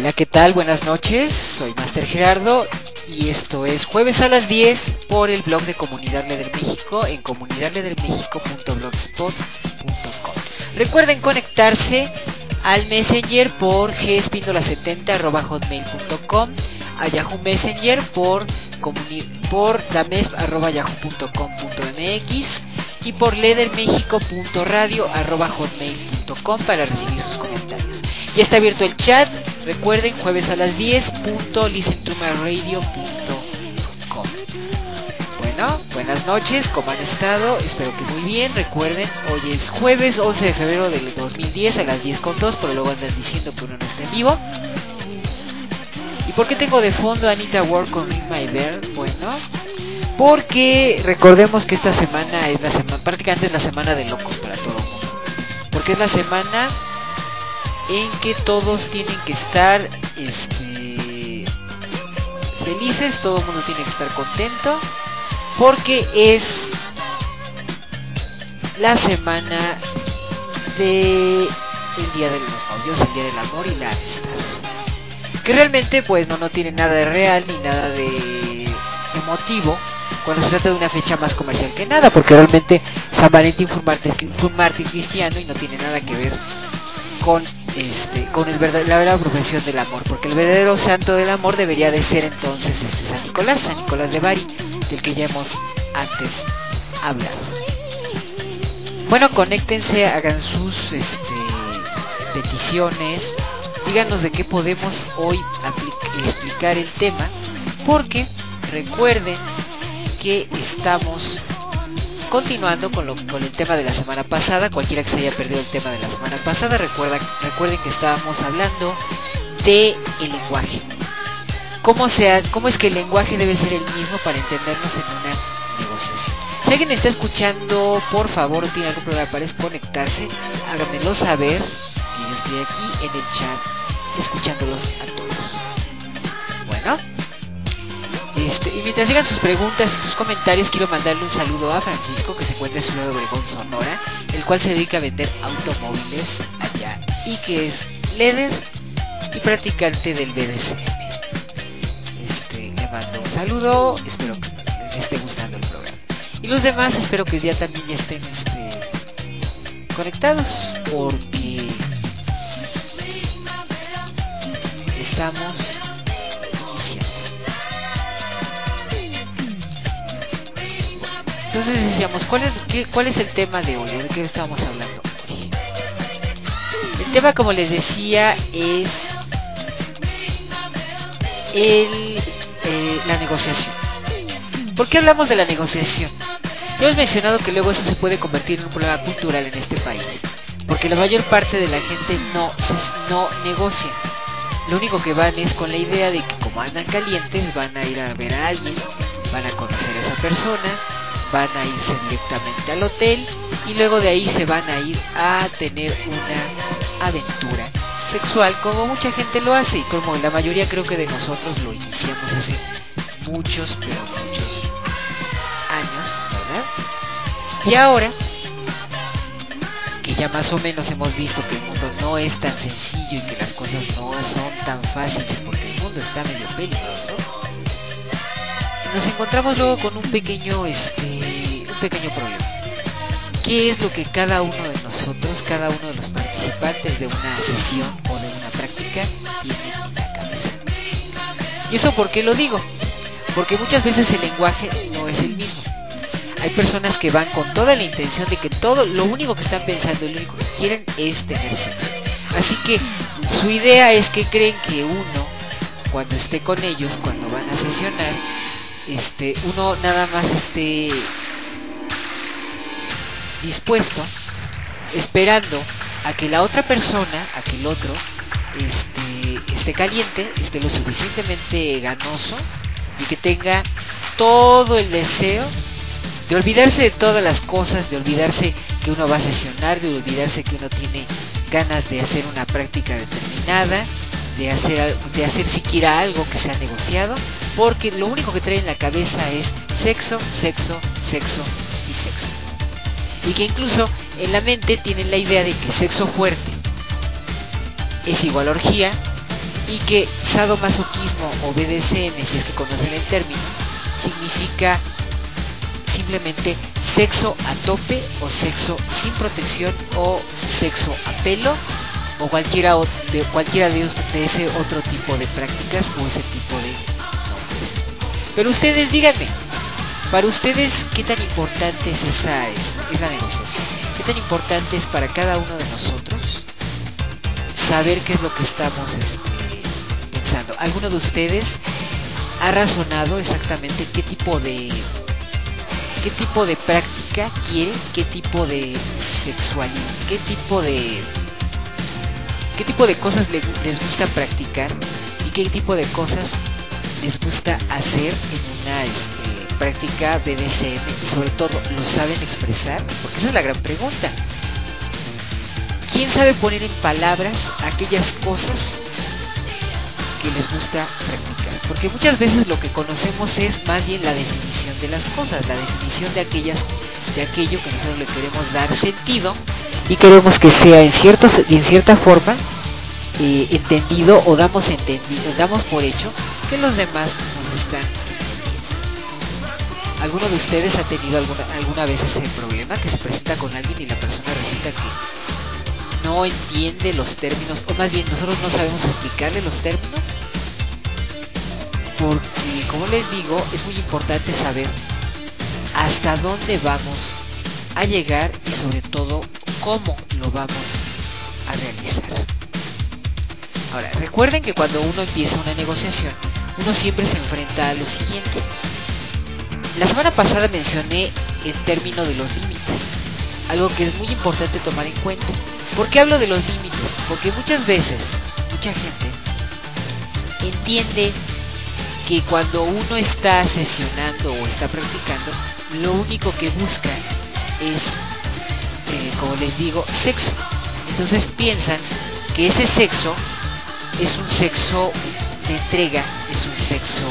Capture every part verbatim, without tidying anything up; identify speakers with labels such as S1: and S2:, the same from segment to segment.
S1: Hola, ¿qué tal? Buenas noches, soy Master Gerardo y esto es Jueves a las diez por el blog de Comunidad Leder México en comunidad leder mexico punto blogspot punto com. Recuerden conectarse al Messenger por gespindola setenta arroba hotmail punto com, a Yahoo Messenger por, comuni- por damesp arroba yahoo punto com punto mx y por ledermexico punto radio arroba hotmail punto com para recibir sus comentarios. Ya está abierto el chat, recuerden, jueves a las diez punto listen to my radio punto com. Bueno, buenas noches, ¿cómo han estado? Espero que muy bien. Recuerden, hoy es jueves once de febrero del dos mil diez a las diez con dos, pero luego andan diciendo que uno no está en vivo. ¿Y por qué tengo de fondo a Anita Ward con Ring My Bell? Bueno, porque recordemos que esta semana es la semana, prácticamente es la semana de locos para todo el mundo. Porque es la semana en que todos tienen que estar este, felices, todo el mundo tiene que estar contento, porque es la semana de el día de los novios, el día del amor y la amistad, que realmente pues no, no tiene nada de real ni nada de emotivo cuando se trata de una fecha más comercial que nada, porque realmente San Valentín fue un mártir, fue un mártir cristiano y no tiene nada que ver con este con el verdad, la verdadera profesión del amor, porque el verdadero santo del amor debería de ser entonces este San Nicolás, San Nicolás de Bari, del que ya hemos antes hablado. Bueno, conéctense, hagan sus este, peticiones, díganos de qué podemos hoy aplic- explicar el tema, porque recuerden que estamos continuando con, lo, con el tema de la semana pasada. Cualquiera que se haya perdido el tema de la semana pasada, recuerda, recuerden que estábamos hablando de el lenguaje. ¿Cómo, sea, ¿Cómo es que el lenguaje debe ser el mismo para entendernos en una negociación? Si alguien está escuchando, por favor, tiene algún problema para desconectarse, háganmelo saber, que yo estoy aquí en el chat escuchándolos a todos. Bueno, Este, y mientras llegan sus preguntas y sus comentarios, quiero mandarle un saludo a Francisco, que se encuentra en Ciudad Obregón, Sonora, el cual se dedica a vender automóviles allá y que es líder y practicante del B D S M. Este, le mando un saludo, espero que les esté gustando el programa. Y los demás espero que ya también ya estén este, conectados, porque estamos Entonces decíamos, ¿cuál es, qué, ¿cuál es el tema de hoy? ¿De qué estamos hablando hoy? El tema, como les decía, es el, eh, la negociación. ¿Por qué hablamos de la negociación? Ya hemos mencionado que luego eso se puede convertir en un problema cultural en este país, porque la mayor parte de la gente no, no negocia. Lo único que van es con la idea de que como andan calientes van a ir a ver a alguien, van a conocer a esa persona, van a irse directamente al hotel y luego de ahí se van a ir a tener una aventura sexual, como mucha gente lo hace y como la mayoría creo que de nosotros lo iniciamos hace muchos, pero muchos años, ¿verdad? Y ahora que ya más o menos hemos visto que el mundo no es tan sencillo y que las cosas no son tan fáciles porque el mundo está medio peligroso, nos encontramos luego con un pequeño este un pequeño problema. ¿Qué es lo que cada uno de nosotros, cada uno de los participantes de una sesión o de una práctica tiene en la cabeza? ¿Y eso por qué lo digo? Porque muchas veces el lenguaje no es el mismo. Hay personas que van con toda la intención de que todo, lo único que están pensando y lo único que quieren es tener sexo. Así que su idea es que creen que uno, cuando esté con ellos, cuando van a sesionar, este uno nada más esté dispuesto, esperando a que la otra persona, a que el otro este, esté caliente, esté lo suficientemente ganoso y que tenga todo el deseo de olvidarse de todas las cosas, de olvidarse que uno va a sesionar, de olvidarse que uno tiene ganas de hacer una práctica determinada, de hacer de hacer siquiera algo que sea negociado, porque lo único que trae en la cabeza es sexo, sexo, sexo y sexo. Y que incluso en la mente tienen la idea de que sexo fuerte es igual a orgía y que sadomasoquismo o B D S M, si es que conocen el término, significa simplemente sexo a tope o sexo sin protección o sexo a pelo o cualquiera de, cualquiera de, de ese otro tipo de prácticas o ese tipo de nombres. Pero ustedes díganme, para ustedes, ¿qué tan importante es esa es, es la negociación? ¿Qué tan importante es para cada uno de nosotros saber qué es lo que estamos este, pensando? ¿Alguno de ustedes ha razonado exactamente qué tipo de qué tipo de práctica quiere, qué tipo de sexualidad, qué tipo de qué tipo de cosas les, les gusta practicar y qué tipo de cosas les gusta hacer en una este, práctica B D S M, y sobre todo lo saben expresar? Porque esa es la gran pregunta. ¿Quién sabe poner en palabras aquellas cosas que les gusta practicar? Porque muchas veces lo que conocemos es más bien la definición de las cosas, la definición de aquellas de aquello que nosotros le queremos dar sentido y queremos que sea en cierto en cierta forma eh, entendido o damos entendido, damos por hecho que los demás nos están. ¿Alguno de ustedes ha tenido alguna alguna vez ese problema que se presenta con alguien y la persona resulta que no entiende los términos, o más bien nosotros no sabemos explicarle los términos? Porque, como les digo, es muy importante saber hasta dónde vamos a llegar y sobre todo cómo lo vamos a realizar. Ahora, recuerden que cuando uno empieza una negociación, uno siempre se enfrenta a lo siguiente. La semana pasada mencioné el término de los límites, algo que es muy importante tomar en cuenta. ¿Por qué hablo de los límites? Porque muchas veces, mucha gente entiende que cuando uno está sesionando o está practicando, lo único que busca es, eh, como les digo, sexo. Entonces piensan que ese sexo es un sexo de entrega, es un sexo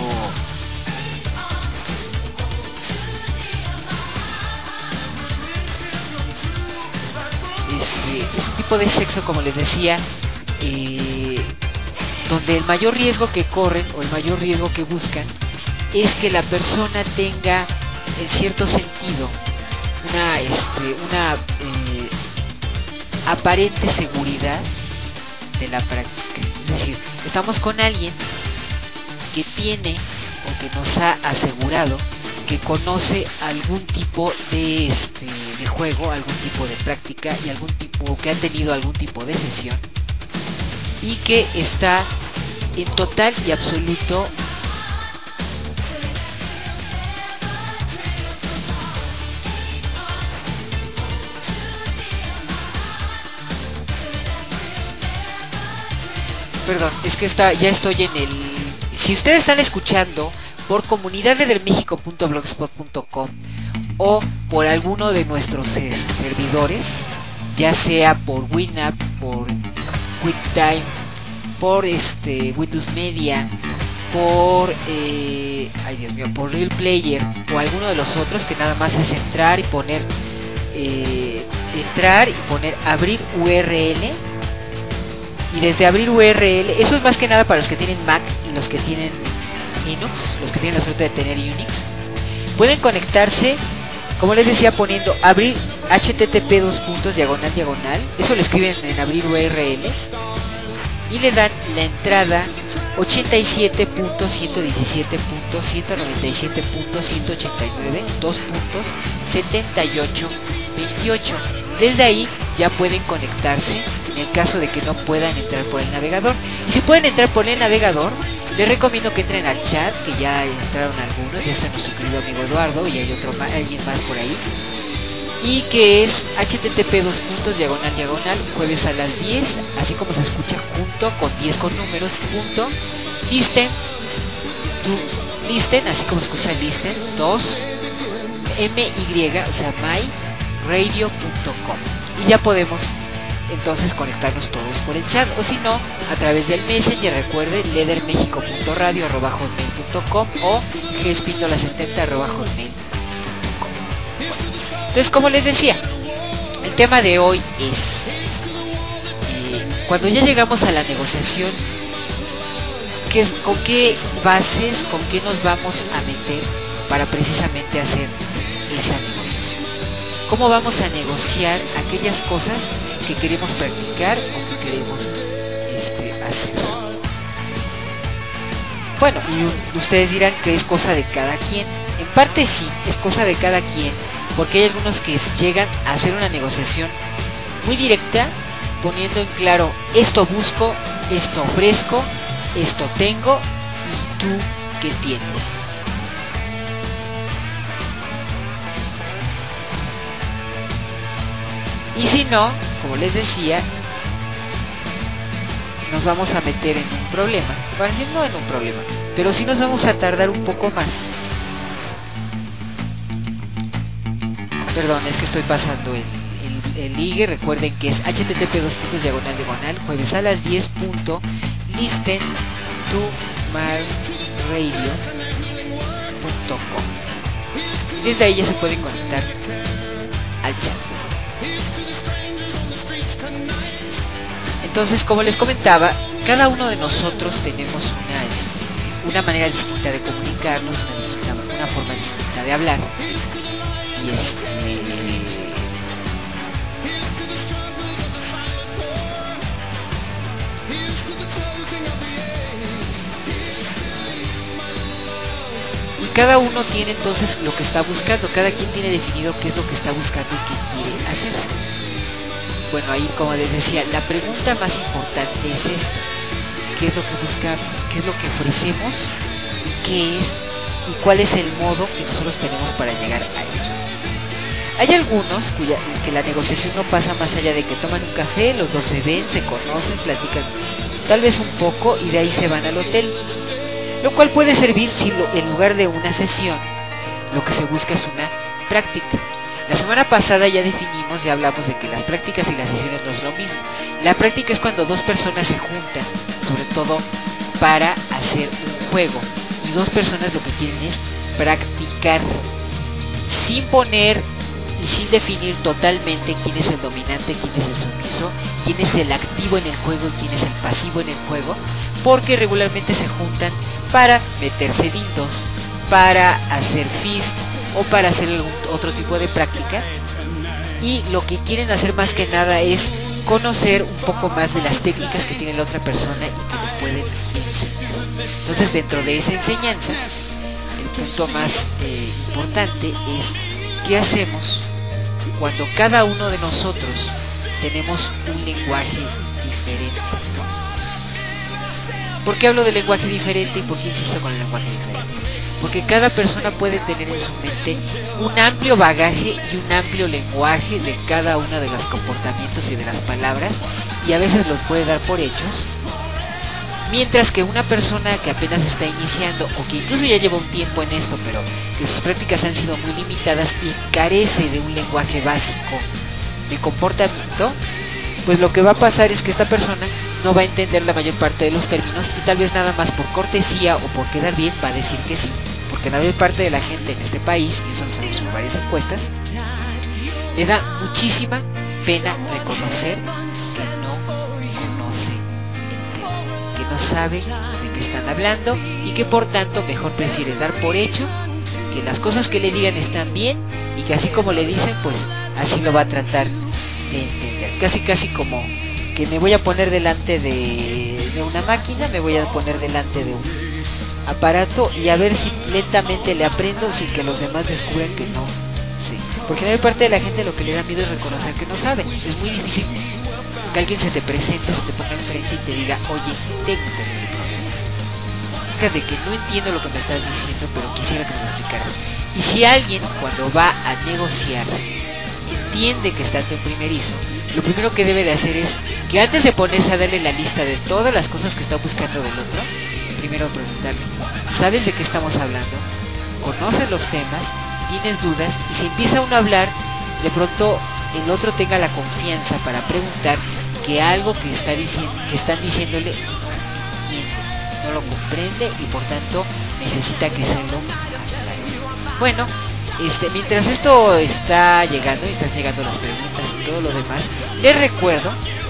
S1: este, es un tipo de sexo, como les decía, eh, donde el mayor riesgo que corren o el mayor riesgo que buscan es que la persona tenga en cierto sentido una este, una eh, aparente seguridad de la práctica. Es decir, estamos con alguien que tiene o que nos ha asegurado que conoce algún tipo de este de juego, algún tipo de práctica y algún tipo que ha tenido algún tipo de sesión y que está en total y absoluto perdón, es que está, ya estoy en el, si ustedes están escuchando por comunidad de méxico punto blogspot punto com o por alguno de nuestros eh, servidores, ya sea por Winamp, por QuickTime, por este Windows Media, por eh, ay Dios mío, por Real Player o alguno de los otros, que nada más es entrar y poner eh, entrar y poner abrir U R L, y desde abrir U R L, eso es más que nada para los que tienen Mac y los que tienen Linux, los que tienen la suerte de tener Unix, pueden conectarse, como les decía, poniendo abrir http dos puntos diagonal diagonal, eso lo escriben en abrir U R L y le dan la entrada ochenta y siete punto ciento diecisiete punto ciento noventa y siete punto ciento ochenta y nueve dos puntos setenta y ocho veintiocho. Desde ahí ya pueden conectarse en el caso de que no puedan entrar por el navegador. Y si pueden entrar por el navegador, les recomiendo que entren al chat, que ya entraron algunos, ya está nuestro querido amigo Eduardo y hay otro más, alguien más por ahí, y que es http dos puntos diagonal diagonal jueves a las diez, así como se escucha, junto con diez con números, punto listen to listen, así como se escucha listen dos my, o sea my radio punto com, y ya podemos entonces conectarnos todos por el chat, o si no, a través del Messenger. Recuerden, ledermexico punto radio arroba hotmail punto com o gespindola setenta arroba hotmail punto com. Entonces, como les decía, el tema de hoy es eh, cuando ya llegamos a la negociación, qué, con qué bases, con qué nos vamos a meter para precisamente hacer esa negociación. ¿Cómo vamos a negociar aquellas cosas que queremos practicar o que queremos este, hacer? Bueno, y ustedes dirán que es cosa de cada quien. En parte sí, es cosa de cada quien, porque hay algunos que llegan a hacer una negociación muy directa, poniendo en claro: esto busco, esto ofrezco, esto tengo, y tú qué tienes. Y si no, como les decía, nos vamos a meter en un problema. Bueno, no en un problema, pero sí nos vamos a tardar un poco más. Perdón, es que estoy pasando el, el, el ligue. Recuerden que es http dos puntos diagonal diagonal jueves a las diez punto listen to my radio punto com. Desde ahí ya se pueden conectar al chat. Entonces, como les comentaba, cada uno de nosotros tenemos una, una manera distinta de comunicarnos, una, distinta, una forma distinta de hablar. Y este, y cada uno tiene entonces lo que está buscando, cada quien tiene definido qué es lo que está buscando y qué quiere hacer. Bueno, ahí, como les decía, la pregunta más importante es esta: ¿qué es lo que buscamos? ¿Qué es lo que ofrecemos? ¿Y qué es? ¿Y cuál es el modo que nosotros tenemos para llegar a eso? Hay algunos cuya que la negociación no pasa más allá de que toman un café, los dos se ven, se conocen, platican tal vez un poco y de ahí se van al hotel, lo cual puede servir si lo, en lugar de una sesión lo que se busca es una práctica. La semana pasada ya definimos, ya hablamos de que las prácticas y las sesiones no es lo mismo. La práctica es cuando dos personas se juntan, sobre todo para hacer un juego, y dos personas lo que quieren es practicar, sin poner y sin definir totalmente quién es el dominante, quién es el sumiso, quién es el activo en el juego y quién es el pasivo en el juego, porque regularmente se juntan para meterse dildos, para hacer fist o para hacer algún otro tipo de práctica, y lo que quieren hacer más que nada es conocer un poco más de las técnicas que tiene la otra persona y que le pueden enseñar. Entonces, dentro de esa enseñanza, el punto más eh, importante es qué hacemos cuando cada uno de nosotros tenemos un lenguaje diferente. ¿Por qué hablo de lenguaje diferente y por qué insisto con el lenguaje diferente? Porque cada persona puede tener en su mente un amplio bagaje y un amplio lenguaje de cada uno de los comportamientos y de las palabras, y a veces los puede dar por hechos, mientras que una persona que apenas está iniciando o que incluso ya lleva un tiempo en esto, pero que sus prácticas han sido muy limitadas y carece de un lenguaje básico de comportamiento, pues lo que va a pasar es que esta persona no va a entender la mayor parte de los términos y tal vez nada más por cortesía o por quedar bien va a decir que sí, porque la mayor parte de la gente en este país, y eso lo sabemos en varias encuestas, le da muchísima pena reconocer que no conoce el tema, que no sabe de qué están hablando y que por tanto mejor prefiere dar por hecho que las cosas que le digan están bien y que así como le dicen, pues así lo va a tratar de entender. Casi casi como que me voy a poner delante de, de una máquina, me voy a poner delante de un aparato y a ver si lentamente le aprendo sin que los demás descubran que no sé. Porque la mayor parte de la gente lo que le da miedo es reconocer que no sabe. Es muy difícil que alguien se te presente, se te ponga enfrente y te diga: oye, tengo un problema, de que no entiendo lo que me estás diciendo, pero quisiera que me lo explicaras. Y si alguien, cuando va a negociar, entiende que está en primerizo, lo primero que debe de hacer es que antes de ponerse a darle la lista de todas las cosas que está buscando del otro, primero preguntarle: ¿sabes de qué estamos hablando? ¿Conoces los temas? ¿Tienes dudas? Y si empieza uno a hablar, de pronto el otro tenga la confianza para preguntar que algo que está diciendo, que están diciéndole no entiende, no lo comprende y por tanto necesita que se lo aclare. Bueno, Este, mientras esto está llegando y están llegando las preguntas y todo lo demás, les recuerdo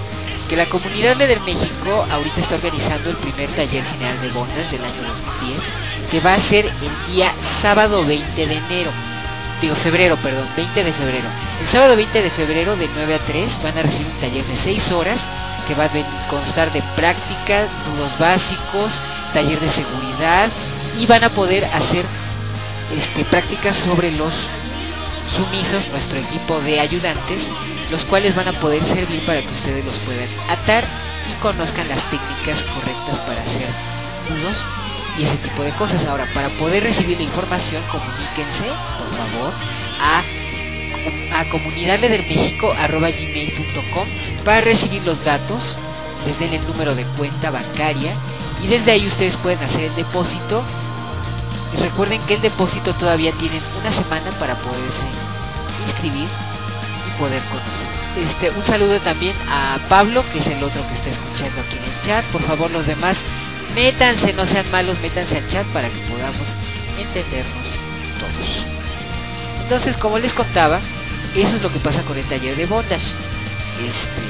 S1: que la Comunidad Leder México ahorita está organizando el primer taller general de bondage del año dos mil diez, que va a ser el día sábado veinte de enero, digo febrero, perdón, veinte de febrero. El sábado veinte de febrero de nueve a tres van a recibir un taller de seis horas que va a constar de prácticas, nudos básicos, taller de seguridad, y van a poder hacer este, prácticas sobre los sumisos, nuestro equipo de ayudantes, los cuales van a poder servir para que ustedes los puedan atar y conozcan las técnicas correctas para hacer nudos y ese tipo de cosas. Ahora, para poder recibir la información, comuníquense, por favor, a a comunidadledermexico arroba gmail punto com para recibir los datos. Les den el número de cuenta bancaria y desde ahí ustedes pueden hacer el depósito. Y recuerden que el depósito todavía tienen una semana para poderse inscribir y poder conocer. Este, un saludo también a Pablo, que es el otro que está escuchando aquí en el chat. Por favor, los demás, métanse, no sean malos, métanse al chat para que podamos entendernos todos. Entonces, como les contaba, eso es lo que pasa con el taller de bondage. Este,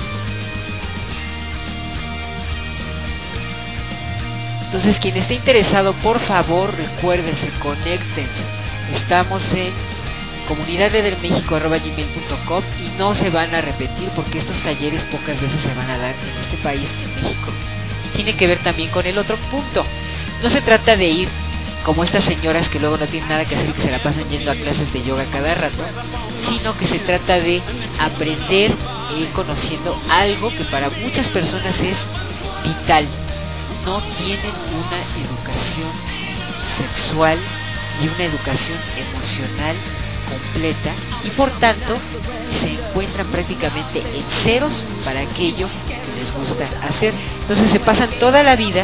S1: entonces, quien esté interesado, por favor, recuérdense, conéctense. Estamos en comunidadledermexico arroba gmail punto com y no se van a repetir porque estos talleres pocas veces se van a dar en este país, en México. Tiene que ver también con el otro punto. No se trata de ir como estas señoras que luego no tienen nada que hacer y que se la pasan yendo a clases de yoga cada rato, sino que se trata de aprender e ir conociendo algo que para muchas personas es vital. No tienen una educación sexual y una educación emocional completa y por tanto se encuentran prácticamente en ceros para aquello que les gusta hacer. Entonces se pasan toda la vida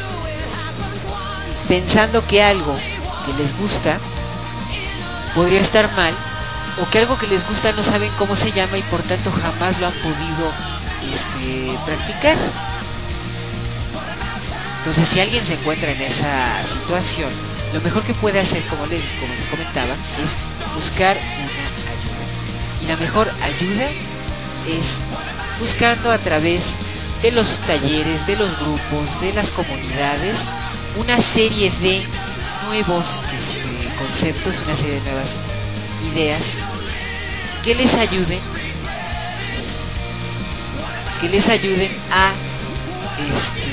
S1: pensando que algo que les gusta podría estar mal, o que algo que les gusta no saben cómo se llama y por tanto jamás lo han podido este, practicar. Entonces, si alguien se encuentra en esa situación, lo mejor que puede hacer, como les, como les comentaba, es buscar una ayuda. Y la mejor ayuda es buscando a través de los talleres, de los grupos, de las comunidades, una serie de nuevos este, conceptos, una serie de nuevas ideas que les ayuden que les ayuden a este,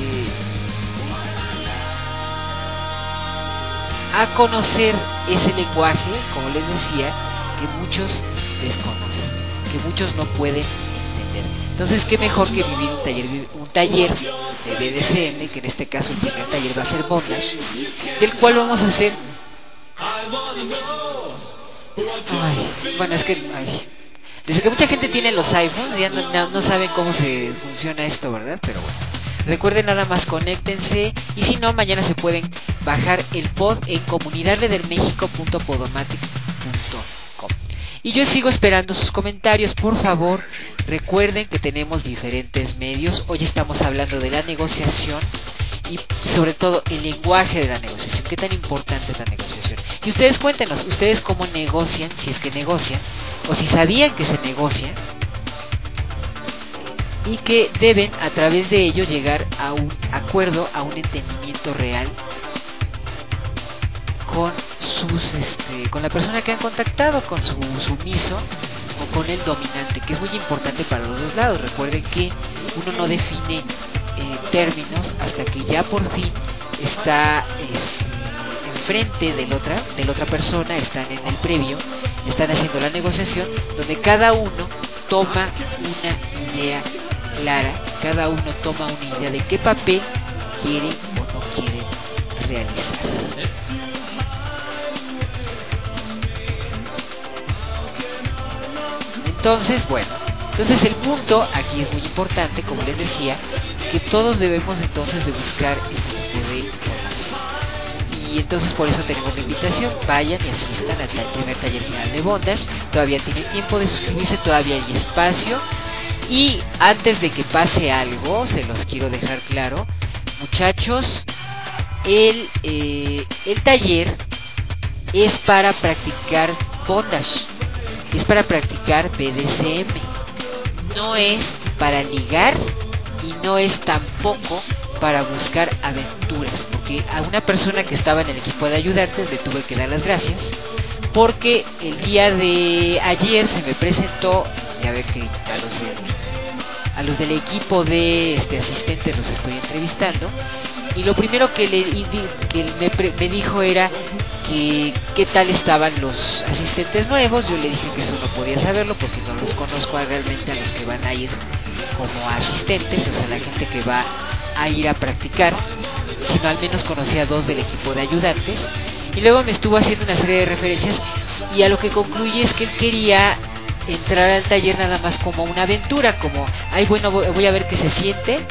S1: a conocer ese lenguaje, como les decía, que muchos desconocen, que muchos no pueden entender. Entonces, qué mejor que vivir un taller, un taller de B D S M, que en este caso el primer taller va a ser bondage, del cual vamos a hacer. Ay, bueno, es que ay, desde que mucha gente tiene los iPhones ya no, no, no saben cómo se funciona esto, ¿verdad? Pero bueno, recuerden, nada más conéctense y si no, mañana se pueden bajar el pod en comunidadledermexico punto podomatic punto com. Y yo sigo esperando sus comentarios, por favor. Recuerden que tenemos diferentes medios. Hoy estamos hablando de la negociación y sobre todo el lenguaje de la negociación. ¿Qué tan importante es la negociación? Y ustedes cuéntenos, ustedes cómo negocian, si es que negocian, o si sabían que se negocian, y que deben a través de ello llegar a un acuerdo, a un entendimiento real con sus este, con la persona que han contactado, con su sumiso o con el dominante, que es muy importante para los dos lados. Recuerden que uno no define eh, términos hasta que ya por fin está eh, enfrente de la otra de la otra persona, están en el previo, están haciendo la negociación, donde cada uno toma una idea clara, cada uno toma una idea de qué papel quiere o no quiere realizar. Entonces, bueno, entonces el punto aquí es muy importante, como les decía, que todos debemos entonces de buscar este tipo de información. Y entonces por eso tenemos la invitación, vayan y asistan al primer taller final de bondage. Todavía tienen tiempo de suscribirse, todavía hay espacio. Y antes de que pase algo, se los quiero dejar claro, muchachos, el, eh, el taller es para practicar bondage, es para practicar B D S M, no es para ligar y no es tampoco para buscar aventuras, porque a una persona que estaba en el equipo de ayudantes le tuve que dar las gracias, porque el día de ayer se me presentó, ya ve que a los, de, a los del equipo de este asistente los estoy entrevistando, y lo primero que, le, que me, me dijo era que qué tal estaban los asistentes nuevos. Yo le dije que eso no podía saberlo porque no los conozco realmente a los que van a ir como asistentes, o sea, la gente que va a ir a practicar, sino al menos conocía a dos del equipo de ayudantes. Y luego me estuvo haciendo una serie de referencias y a lo que concluye es que él quería entrar al taller nada más como una aventura, como, ay bueno, voy a ver qué se siente.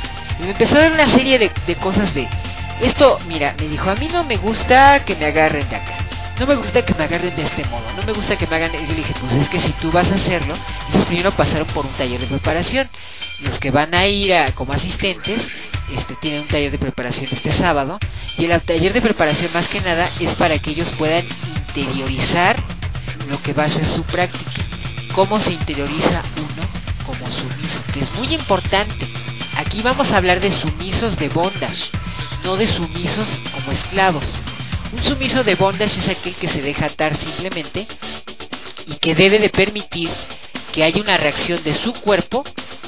S1: Y me empezó a dar una serie de, de cosas de esto. Mira, me dijo, a mí no me gusta que me agarren de acá, no me gusta que me agarren de este modo, no me gusta que me hagan. Y yo le dije, pues es que si tú vas a hacerlo, entonces primero pasaron por un taller de preparación. Los que van a ir a, como asistentes, este tienen un taller de preparación este sábado, y el taller de preparación más que nada es para que ellos puedan interiorizar lo que va a ser su práctica, cómo se interioriza uno como sumiso, que es muy importante. Aquí vamos a hablar de sumisos de bondage, no de sumisos como esclavos. Un sumiso de bondage es aquel que se deja atar simplemente y que debe de permitir que haya una reacción de su cuerpo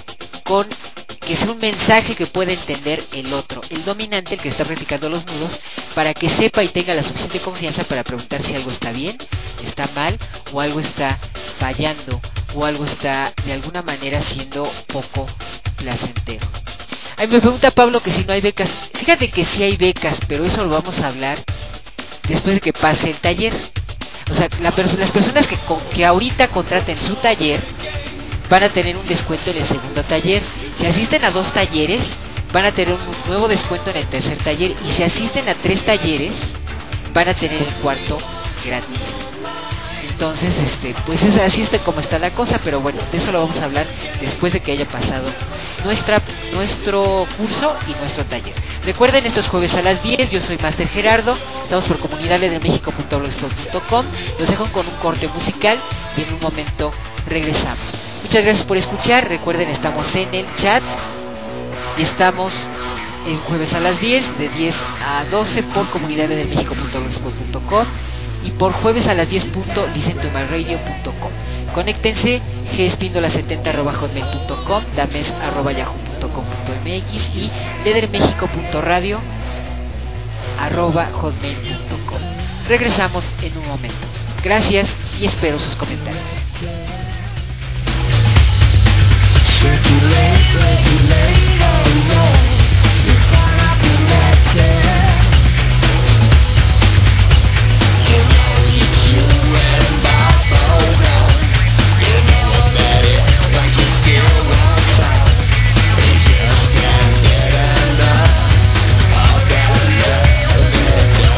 S1: con que sea un mensaje que pueda entender el otro, el dominante, el que está practicando los nudos, para que sepa y tenga la suficiente confianza para preguntar si algo está bien, está mal, o algo está fallando, o algo está de alguna manera siendo poco placentero. Ahí me pregunta Pablo que si no hay becas. Fíjate que sí hay becas, pero eso lo vamos a hablar después de que pase el taller. O sea, la perso- las personas que, con, que ahorita contraten su taller van a tener un descuento en el segundo taller. Si asisten a dos talleres, van a tener un nuevo descuento en el tercer taller. Y si asisten a tres talleres, van a tener el cuarto gratis. Entonces, este, pues es así está como está la cosa, pero bueno, de eso lo vamos a hablar después de que haya pasado nuestra, nuestro curso y nuestro taller. Recuerden, estos jueves a las diez, yo soy Master Gerardo, estamos por comunidad de mexico punto blogspot punto com, los dejo con un corte musical y en un momento regresamos. Muchas gracias por escuchar, recuerden, estamos en el chat y estamos el jueves a las diez, de diez a doce por comunidad de mexico punto blogspot punto com y por jueves a las diez punto listen to my radio punto com. Conéctense, gespindola setenta arroba hotmail punto com, dames arroba yahoo punto com punto mx y ledermexico punto radio arroba hotmail punto com. Regresamos en un momento. Gracias y espero sus comentarios.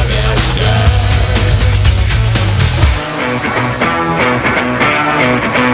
S2: We'll be right back.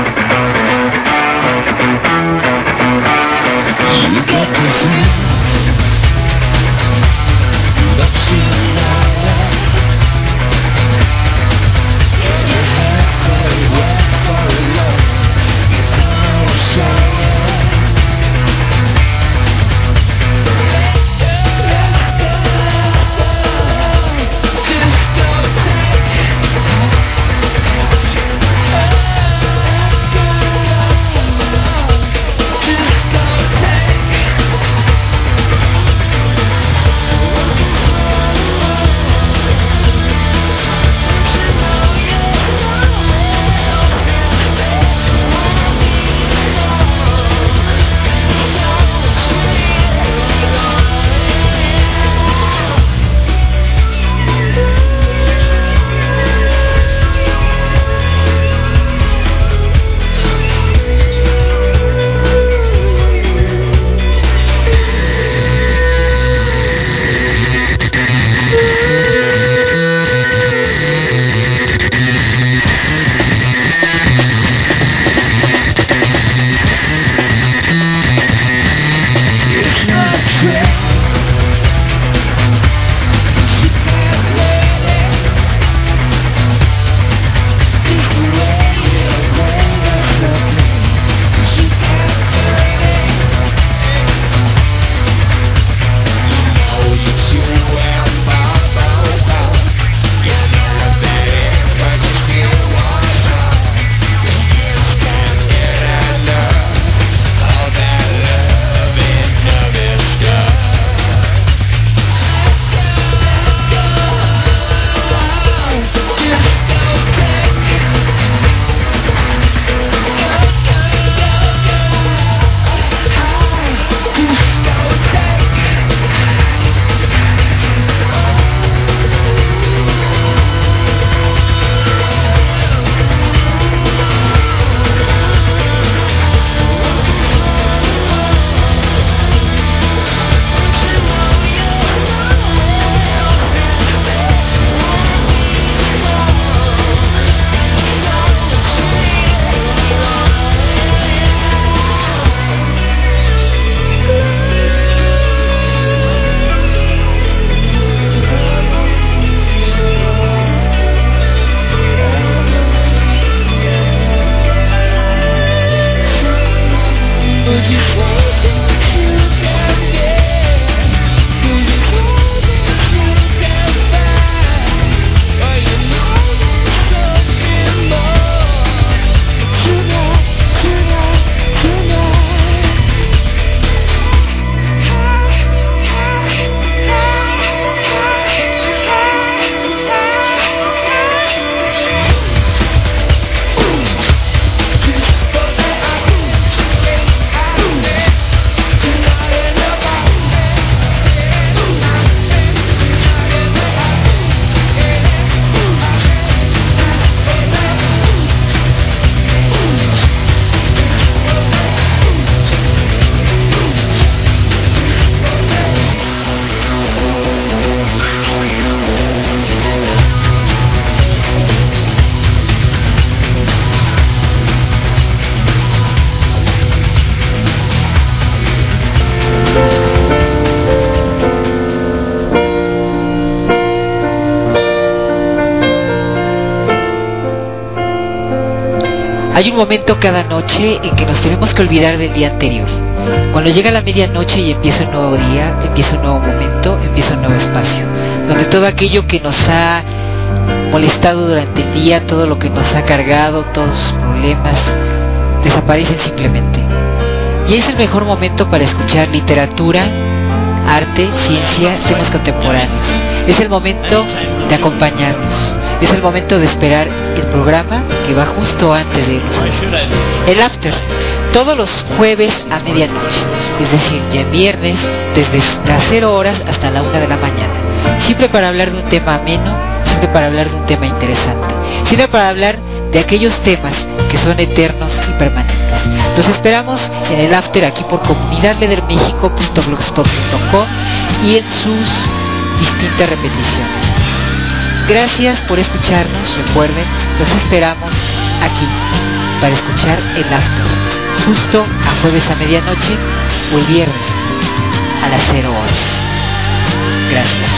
S1: Hay un momento cada noche en que nos tenemos que olvidar del día anterior. Cuando llega la medianoche y empieza un nuevo día, empieza un nuevo momento, empieza un nuevo espacio, donde todo aquello que nos ha molestado durante el día, todo lo que nos ha cargado, todos los problemas, desaparecen simplemente. Y es el mejor momento para escuchar literatura, arte, ciencia, temas contemporáneos. Es el momento de acompañarnos. Es el momento de esperar el programa que va justo antes de irnos. El After, todos los jueves a medianoche, es decir, ya en viernes, desde las cero horas hasta la una de la mañana. Siempre para hablar de un tema ameno, siempre para hablar de un tema interesante, siempre para hablar de aquellos temas que son eternos y permanentes. Los esperamos en el After aquí por comunidad leder méxico punto blogspot punto com y en sus distintas repeticiones. Gracias por escucharnos, recuerden, los esperamos aquí para escuchar el After, justo a jueves a medianoche o el viernes a las cero horas. Gracias.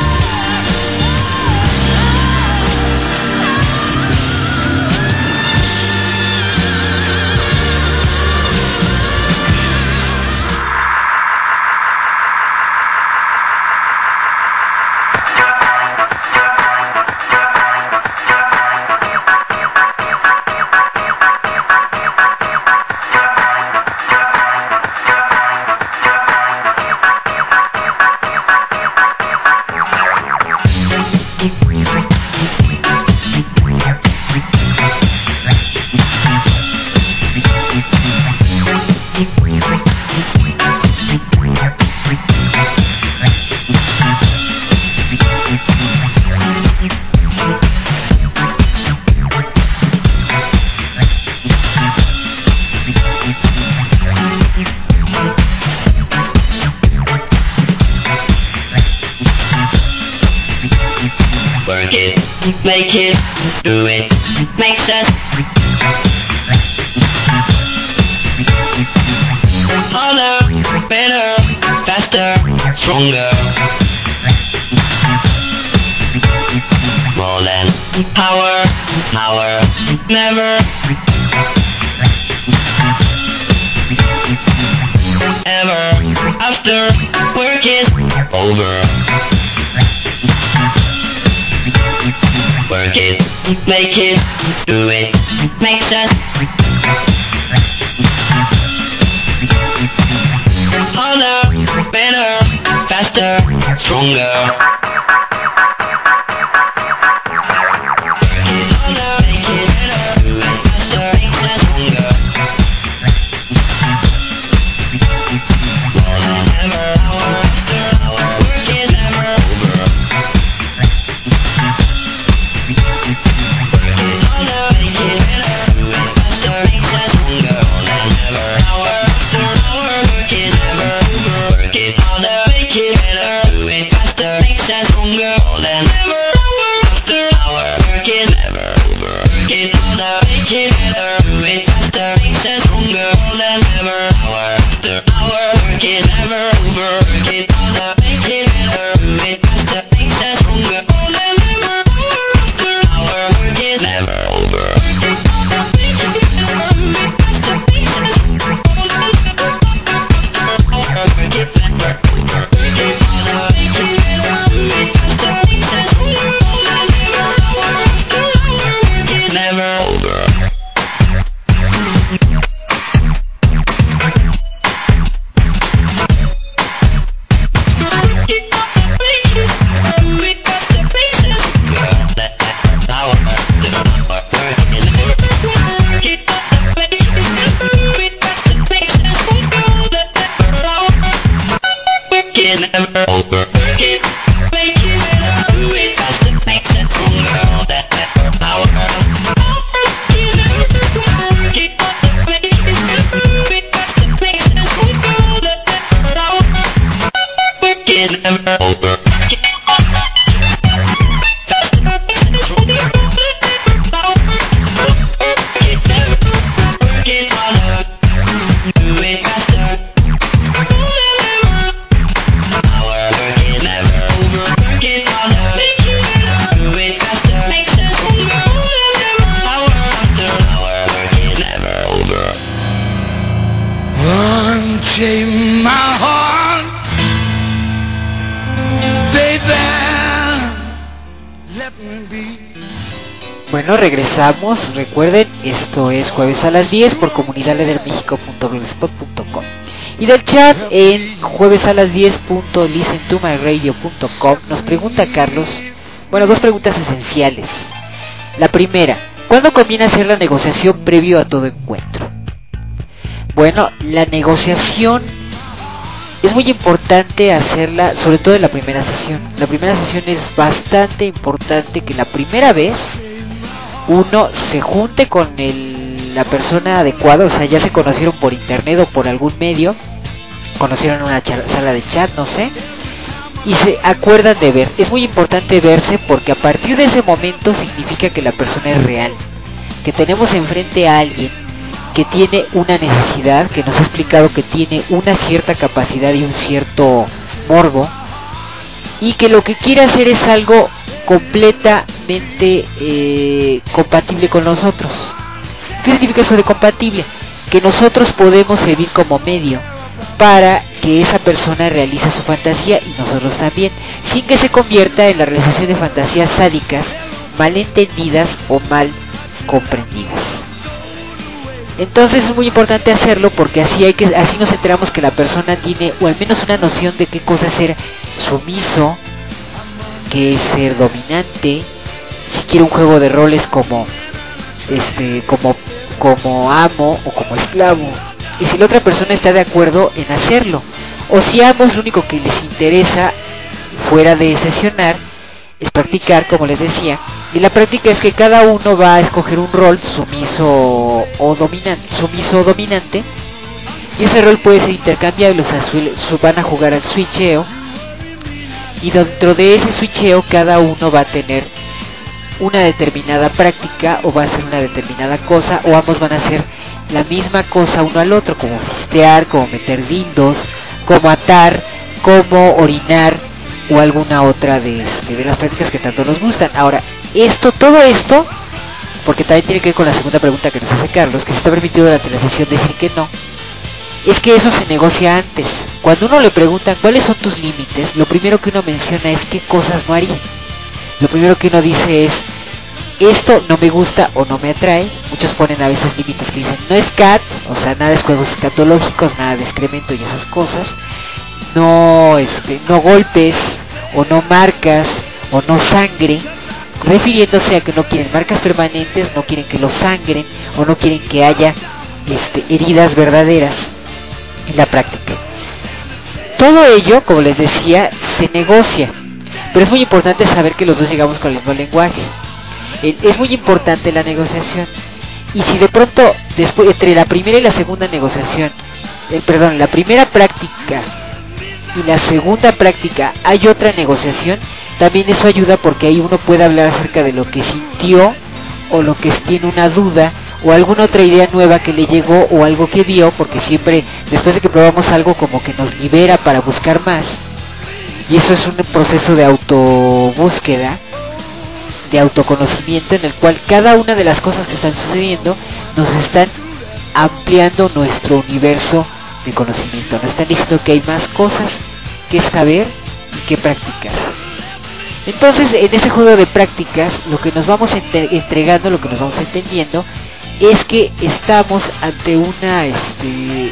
S2: Make it, do it, makes us harder, better, faster, stronger. More than power, power, never, ever, after work is over. Work it, make it, do it, makes us harder, better, faster, stronger.
S3: Shave my heart, baby, let me be.
S1: Bueno, regresamos. Recuerden, esto es Jueves a las diez por comunidad leder mexico punto blogspot punto com y del chat en jueves a las diez punto listen to my radio punto com. Nos pregunta Carlos, bueno, dos preguntas esenciales. La primera, ¿cuándo conviene hacer la negociación previo a todo encuentro? Bueno, la negociación es muy importante hacerla, sobre todo en la primera sesión. La primera sesión es bastante importante que la primera vez uno se junte con el, la persona adecuada, o sea, ya se conocieron por internet o por algún medio, conocieron en una char- sala de chat, no sé, y se acuerdan de ver. Es muy importante verse porque a partir de ese momento significa que la persona es real, que tenemos enfrente a alguien que tiene una necesidad, que nos ha explicado que tiene una cierta capacidad y un cierto morbo, y que lo que quiere hacer es algo completamente eh, compatible con nosotros. ¿Qué significa eso de compatible? Que nosotros podemos servir como medio para que esa persona realice su fantasía y nosotros también, sin que se convierta en la realización de fantasías sádicas, malentendidas o mal comprendidas. Entonces es muy importante hacerlo porque así hay que así nos enteramos que la persona tiene o al menos una noción de qué cosa es ser sumiso, qué es ser dominante, si quiere un juego de roles como este como como amo o como esclavo, y si la otra persona está de acuerdo en hacerlo, o si ambos lo único que les interesa fuera de sesionar es practicar, como les decía. Y la práctica es que cada uno va a escoger un rol sumiso o dominante, sumiso o dominante, y ese rol puede ser intercambiable, o sea, su, su, van a jugar al switcheo, y dentro de ese switcheo cada uno va a tener una determinada práctica, o va a hacer una determinada cosa, o ambos van a hacer la misma cosa uno al otro, como fistear, como meter dildos, como atar, como orinar, o alguna otra de, de las prácticas que tanto nos gustan. Ahora, esto, todo esto, porque también tiene que ver con la segunda pregunta que nos hace Carlos, que se está permitido durante la sesión decir que no, es que eso se negocia antes. Cuando uno le preguntan cuáles son tus límites, lo primero que uno menciona es qué cosas no haría. Lo primero que uno dice es, esto no me gusta o no me atrae. Muchos ponen a veces límites que dicen, no es cat, o sea, nada de juegos escatológicos, nada de excremento y esas cosas. No, este, no golpes, o no marcas, o no sangre, refiriéndose a que no quieren marcas permanentes, no quieren que los sangren, o no quieren que haya este, heridas verdaderas en la práctica. Todo ello, como les decía, se negocia, pero es muy importante saber que los dos llegamos con el mismo lenguaje. Es muy importante la negociación, y si de pronto, después, entre la primera y la segunda negociación, eh, perdón, la primera práctica y la segunda práctica hay otra negociación, también eso ayuda porque ahí uno puede hablar acerca de lo que sintió, o lo que tiene una duda, o alguna otra idea nueva que le llegó, o algo que vio, porque siempre después de que probamos algo como que nos libera para buscar más, y eso es un proceso de autobúsqueda, de autoconocimiento, en el cual cada una de las cosas que están sucediendo nos están ampliando nuestro universo de conocimiento, nos están diciendo que hay más cosas que saber y que practicar. Entonces, en ese juego de prácticas, lo que nos vamos ent- entregando, lo que nos vamos entendiendo, es que estamos ante una este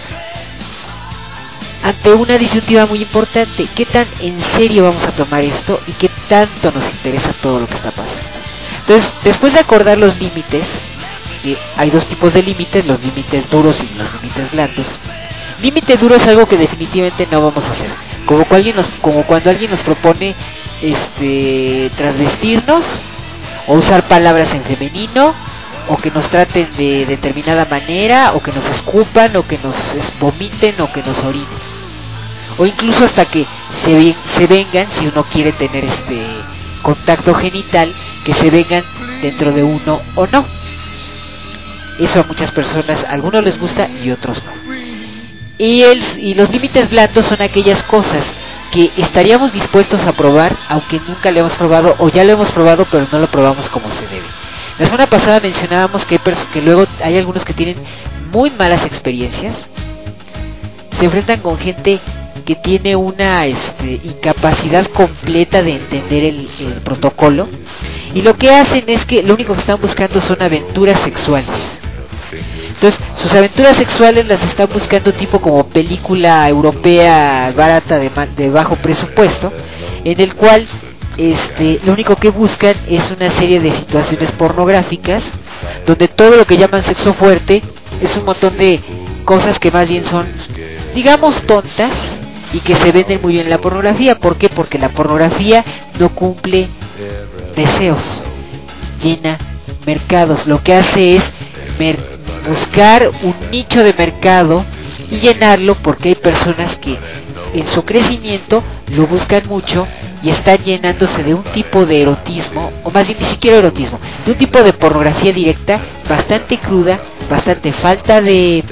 S1: ante una disyuntiva muy importante. ¿Qué tan en serio vamos a tomar esto y qué tanto nos interesa todo lo que está pasando? Entonces, después de acordar los límites, eh, hay dos tipos de límites, los límites duros y los límites blandos. Límite duro es algo que definitivamente no vamos a hacer, como cuando alguien nos, como cuando alguien nos propone este transvestirnos, o usar palabras en femenino, o que nos traten de determinada manera, o que nos escupan, o que nos vomiten, o que nos orinen, o incluso hasta que se, ven, se vengan, si uno quiere tener este contacto genital, que se vengan dentro de uno o no. Eso a muchas personas, a algunos les gusta y otros no. Y, el, y los límites blandos son aquellas cosas que estaríamos dispuestos a probar, aunque nunca lo hemos probado, o ya lo hemos probado pero no lo probamos como se debe. La semana pasada mencionábamos que, hay pers- que luego hay algunos que tienen muy malas experiencias se enfrentan con gente que tiene una este, incapacidad completa de entender el, el protocolo, y lo que hacen es que lo único que están buscando son aventuras sexuales. Entonces sus aventuras sexuales las están buscando tipo como película europea barata de, de bajo presupuesto, en el cual este, lo único que buscan es una serie de situaciones pornográficas donde todo lo que llaman sexo fuerte es un montón de cosas que más bien son, digamos, tontas, y que se venden muy bien en la pornografía. ¿Por qué? Porque la pornografía no cumple deseos, llena mercados. Lo que hace es mer- buscar un nicho de mercado y llenarlo, porque hay personas que en su crecimiento lo buscan mucho y están llenándose de un tipo de erotismo, o más bien ni siquiera erotismo, de un tipo de pornografía directa bastante cruda, bastante falta de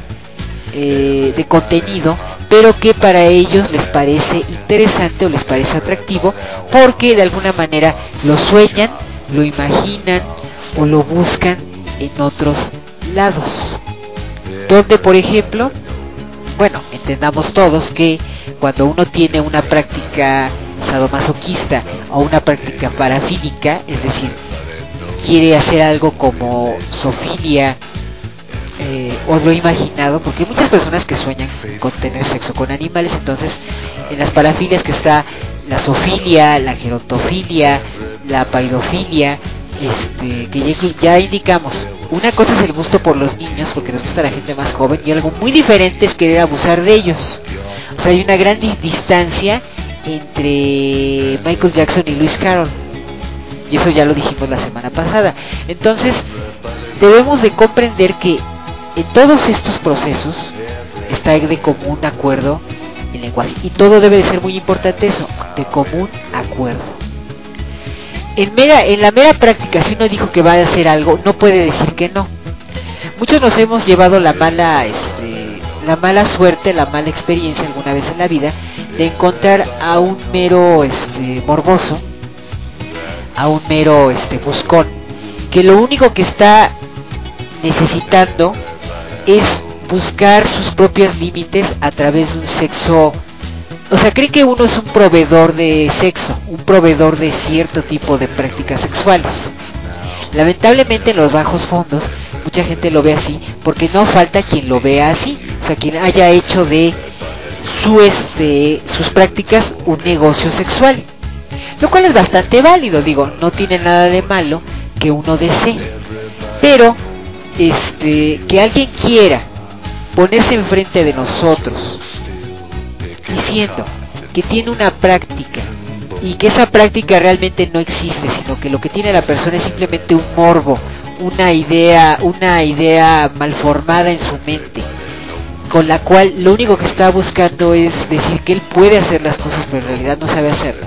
S1: eh, de contenido, pero que para ellos les parece interesante o les parece atractivo, porque de alguna manera lo sueñan, lo imaginan o lo buscan en otros lados, donde por ejemplo, bueno, entendamos todos que cuando uno tiene una práctica sadomasoquista o una práctica parafílica, es decir, quiere hacer algo como zoofilia, eh, o lo imaginado, porque hay muchas personas que sueñan con tener sexo con animales. Entonces en las parafilias que está la zoofilia, la gerontofilia, la paidofilia, este, que ya, ya indicamos, una cosa es el gusto por los niños porque les gusta a la gente más joven, y algo muy diferente es querer abusar de ellos. O sea, hay una gran distancia entre Michael Jackson y Lewis Carroll, y eso ya lo dijimos la semana pasada. Entonces debemos de comprender que en todos estos procesos está de común acuerdo el lenguaje, y todo debe de ser muy importante eso, de común acuerdo. En, mera, en la mera práctica, si uno dijo que va a hacer algo, no puede decir que no. Muchos nos hemos llevado la mala este, la mala suerte, la mala experiencia alguna vez en la vida de encontrar a un mero este, morboso, a un mero este, buscón, que lo único que está necesitando es buscar sus propios límites a través de un sexo. O sea, cree que uno es un proveedor de sexo, un proveedor de cierto tipo de prácticas sexuales. Lamentablemente en los bajos fondos mucha gente lo ve así, porque no falta quien lo vea así, o sea, quien haya hecho de su este sus prácticas un negocio sexual, lo cual es bastante válido. Digo, no tiene nada de malo que uno desee, pero este que alguien quiera ponerse enfrente de nosotros diciendo que tiene una práctica y que esa práctica realmente no existe, sino que lo que tiene la persona es simplemente un morbo, una idea, una idea mal formada en su mente, con la cual lo único que está buscando es decir que él puede hacer las cosas, pero en realidad no sabe hacerlas.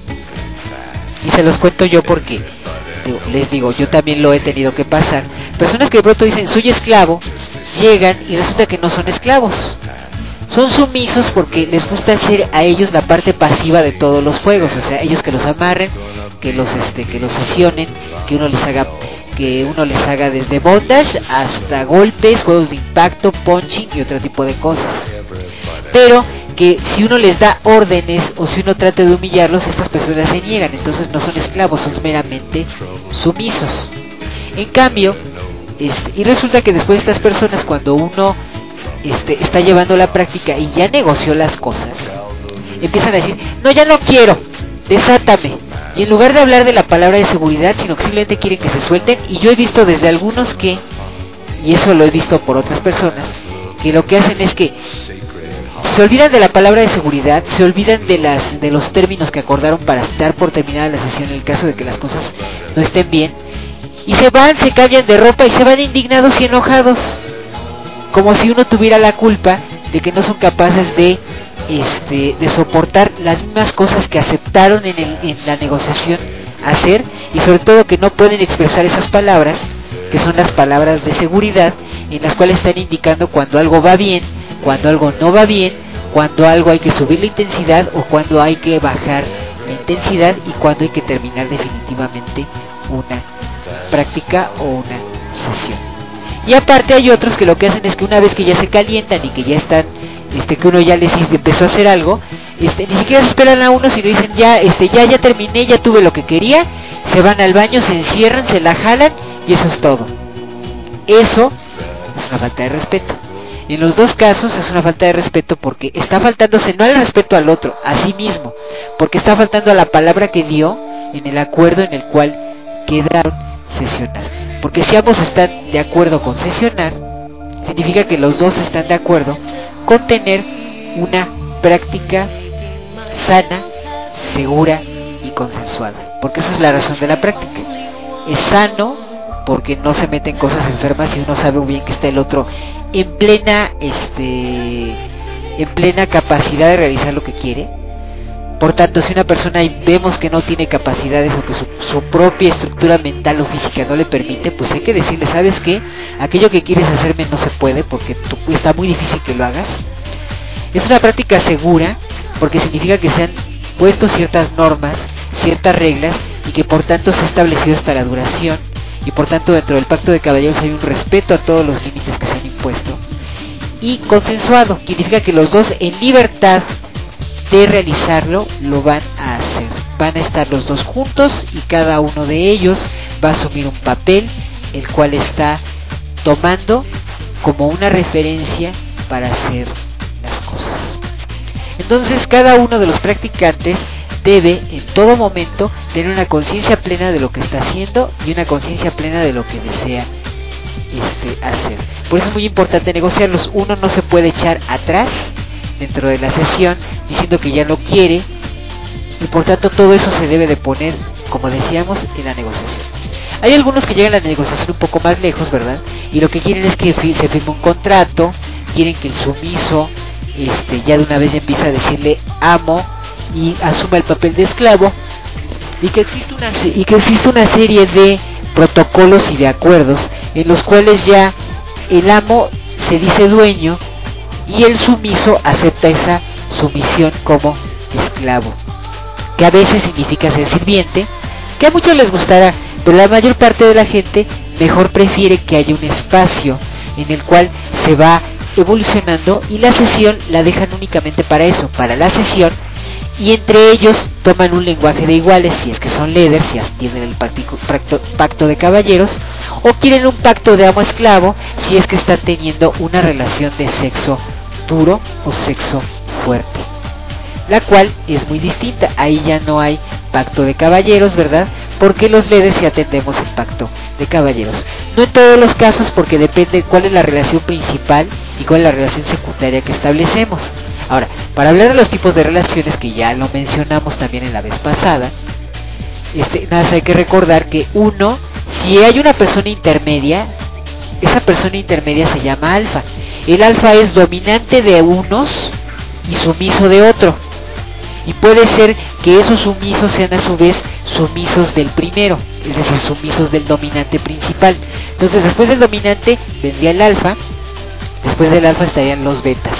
S1: Y se los cuento yo porque digo, les digo, yo también lo he tenido que pasar. Personas que de pronto dicen soy esclavo, llegan y resulta que no son esclavos. Son sumisos porque les gusta hacer a ellos la parte pasiva de todos los juegos, o sea, ellos que los amarren, que los este, que los sesionen, que uno les haga, que uno les haga desde bondage hasta golpes, juegos de impacto, punching y otro tipo de cosas. Pero que si uno les da órdenes o si uno trata de humillarlos, estas personas se niegan, entonces no son esclavos, son meramente sumisos. En cambio, este, y resulta que después estas personas, cuando uno Este, está llevando la práctica y ya negoció las cosas, empiezan a decir, no, ya no quiero, desátame, y en lugar de hablar de la palabra de seguridad, sino que simplemente quieren que se suelten. Y yo he visto desde algunos que, y eso lo he visto por otras personas, que lo que hacen es que se olvidan de la palabra de seguridad, se olvidan de las de los términos que acordaron para estar por terminada la sesión en el caso de que las cosas no estén bien, y se van, se cambian de ropa y se van indignados y enojados, como si uno tuviera la culpa de que no son capaces de este de soportar las mismas cosas que aceptaron en, el, en la negociación hacer, y sobre todo que no pueden expresar esas palabras, que son las palabras de seguridad, en las cuales están indicando cuando algo va bien, cuando algo no va bien, cuando algo hay que subir la intensidad o cuando hay que bajar la intensidad, y cuando hay que terminar definitivamente una práctica o una sesión. Y aparte hay otros que lo que hacen es que una vez que ya se calientan y que ya están este que uno ya les hizo, empezó a hacer algo, este ni siquiera se esperan a uno, sino dicen ya, este ya ya terminé, ya tuve lo que quería, se van al baño, se encierran, se la jalan y eso es todo. Eso es una falta de respeto. En los dos casos es una falta de respeto porque está faltándose no al respeto al otro, a sí mismo, porque está faltando a la palabra que dio en el acuerdo en el cual quedaron sesionar. Porque si ambos están de acuerdo con sesionar, significa que los dos están de acuerdo con tener una práctica sana, segura y consensuada. Porque esa es la razón de la práctica. Es sano porque no se meten cosas enfermas y uno sabe bien que está el otro en plena este en plena capacidad de realizar lo que quiere. Por tanto, si una persona vemos que no tiene capacidades o que su, su propia estructura mental o física no le permite, pues hay que decirle, ¿sabes qué? Aquello que quieres hacerme no se puede porque tú, está muy difícil que lo hagas. Es una práctica segura porque significa que se han puesto ciertas normas, ciertas reglas y que por tanto se ha establecido hasta la duración y por tanto dentro del pacto de caballeros hay un respeto a todos los límites que se han impuesto y consensuado, significa que los dos en libertad de realizarlo lo van a hacer, van a estar los dos juntos y cada uno de ellos va a asumir un papel el cual está tomando como una referencia para hacer las cosas. Entonces cada uno de los practicantes debe en todo momento tener una conciencia plena de lo que está haciendo y una conciencia plena de lo que desea este, hacer. Por eso es muy importante negociarlos. Uno no se puede echar atrás dentro de la sesión diciendo que ya no quiere y por tanto todo eso se debe de poner, como decíamos, en la negociación. Hay algunos que llegan a la negociación un poco más lejos, ¿verdad? Y lo que quieren es que se firme un contrato, quieren que el sumiso este, ya de una vez empiece a decirle amo y asuma el papel de esclavo y que existe una, y que existe una serie de protocolos y de acuerdos en los cuales ya el amo se dice dueño y el sumiso acepta esa sumisión como esclavo, que a veces significa ser sirviente, que a muchos les gustará, pero la mayor parte de la gente mejor prefiere que haya un espacio en el cual se va evolucionando y la sesión la dejan únicamente para eso, para la sesión, y entre ellos toman un lenguaje de iguales si es que son líderes, si tienen el pacto, pacto, pacto de caballeros, o quieren un pacto de amo-esclavo si es que están teniendo una relación de sexo duro o sexo fuerte, la cual es muy distinta. Ahí ya no hay pacto de caballeros, ¿verdad? Porque los líderes ya atendemos el pacto de caballeros. No en todos los casos, porque depende cuál es la relación principal y cuál es la relación secundaria que establecemos. Ahora, para hablar de los tipos de relaciones que ya lo mencionamos también en la vez pasada, este, nada más hay que recordar que uno, si hay una persona intermedia, esa persona intermedia se llama alfa. El alfa es dominante de unos y sumiso de otro. Y puede ser que esos sumisos sean a su vez sumisos del primero, es decir, sumisos del dominante principal. Entonces después del dominante vendría el alfa, después del alfa estarían los betas.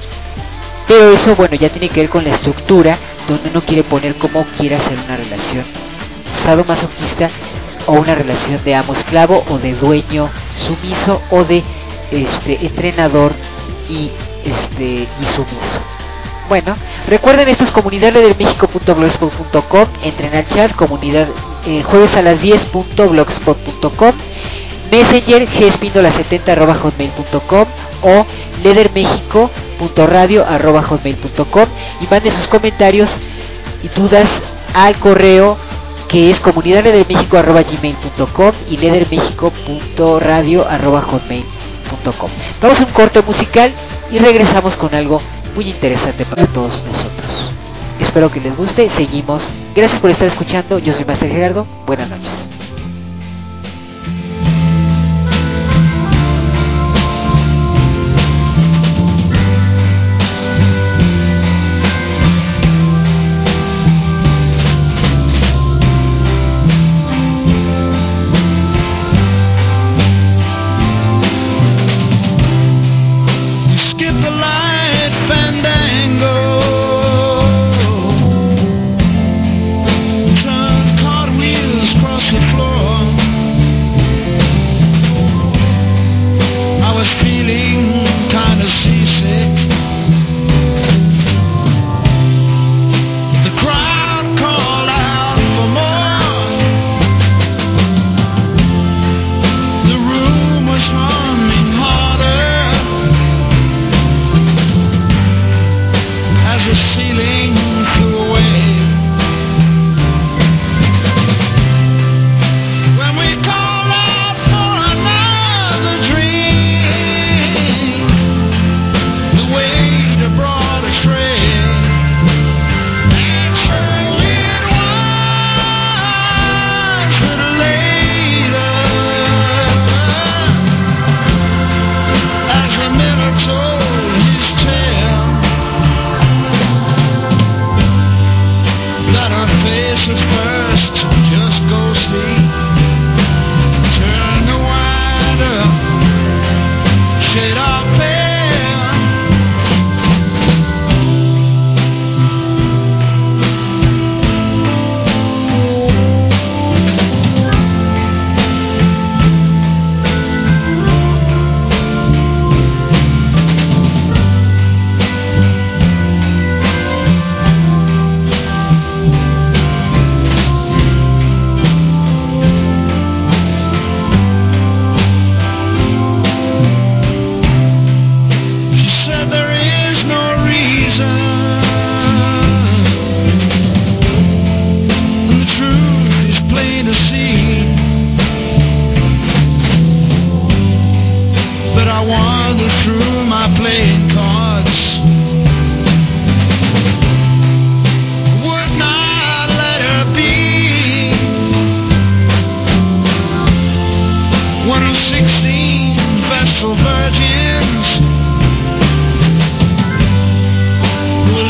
S1: Pero eso, bueno, ya tiene que ver con la estructura, donde uno quiere poner cómo quiere hacer una relación sadomasoquista o una relación de amo-esclavo o de dueño-sumiso o de este entrenador y este y sumiso. Bueno, recuerden, esto es comunidad leder mexico punto blogspot punto com, entren al chat, comunidad eh, jueves a las diez punto blogspot punto com, Messenger gespindola setenta arroba hotmail punto com o ledermexico punto radio arroba hotmail punto com y mande sus comentarios y dudas al correo que es comunidad ledermexico arroba gmail punto com y ledermexico punto radio arroba hotmail punto com. Vamos a un corte musical y regresamos con algo muy interesante para todos nosotros. Espero que les guste, seguimos. Gracias por estar escuchando, yo soy Master Gerardo, buenas noches.
S3: Turn cartwheels across the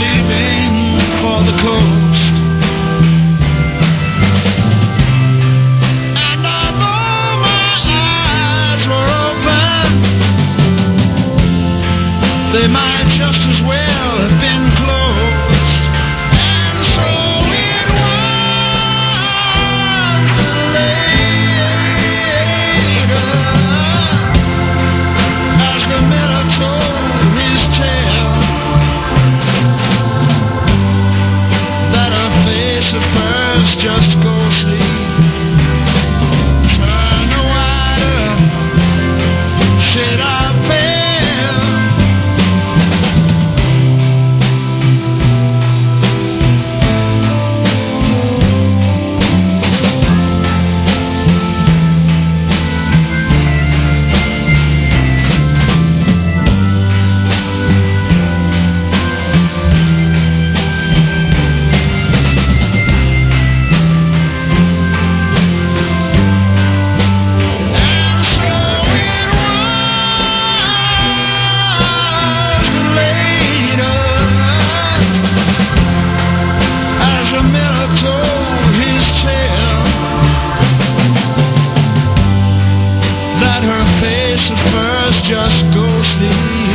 S3: leaving for the coast. And although my eyes were open, they might just as well have been closed. And so it was later, as the miller told his tale, that her face at first just ghostly turned a wider shade of pale. Just ghostly,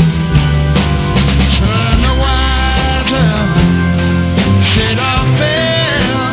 S3: turn a wider shade of pale.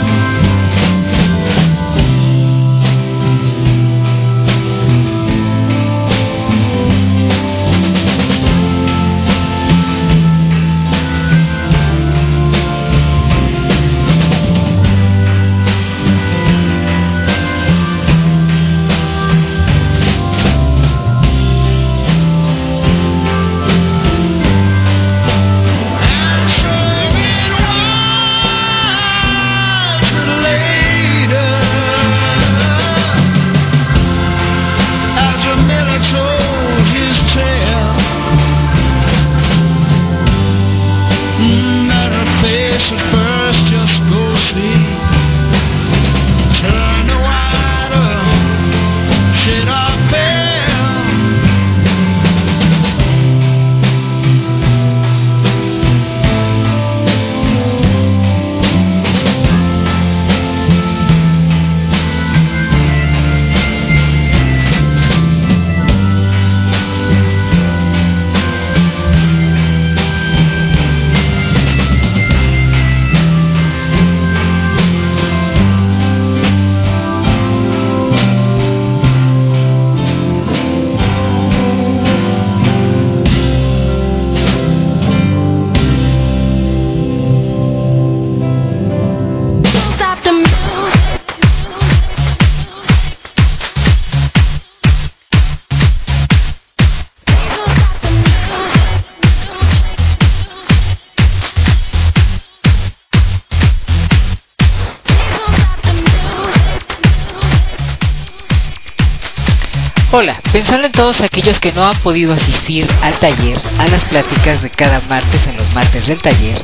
S1: Hola, pensando en todos aquellos que no han podido asistir al taller, a las pláticas de cada martes en los martes del taller,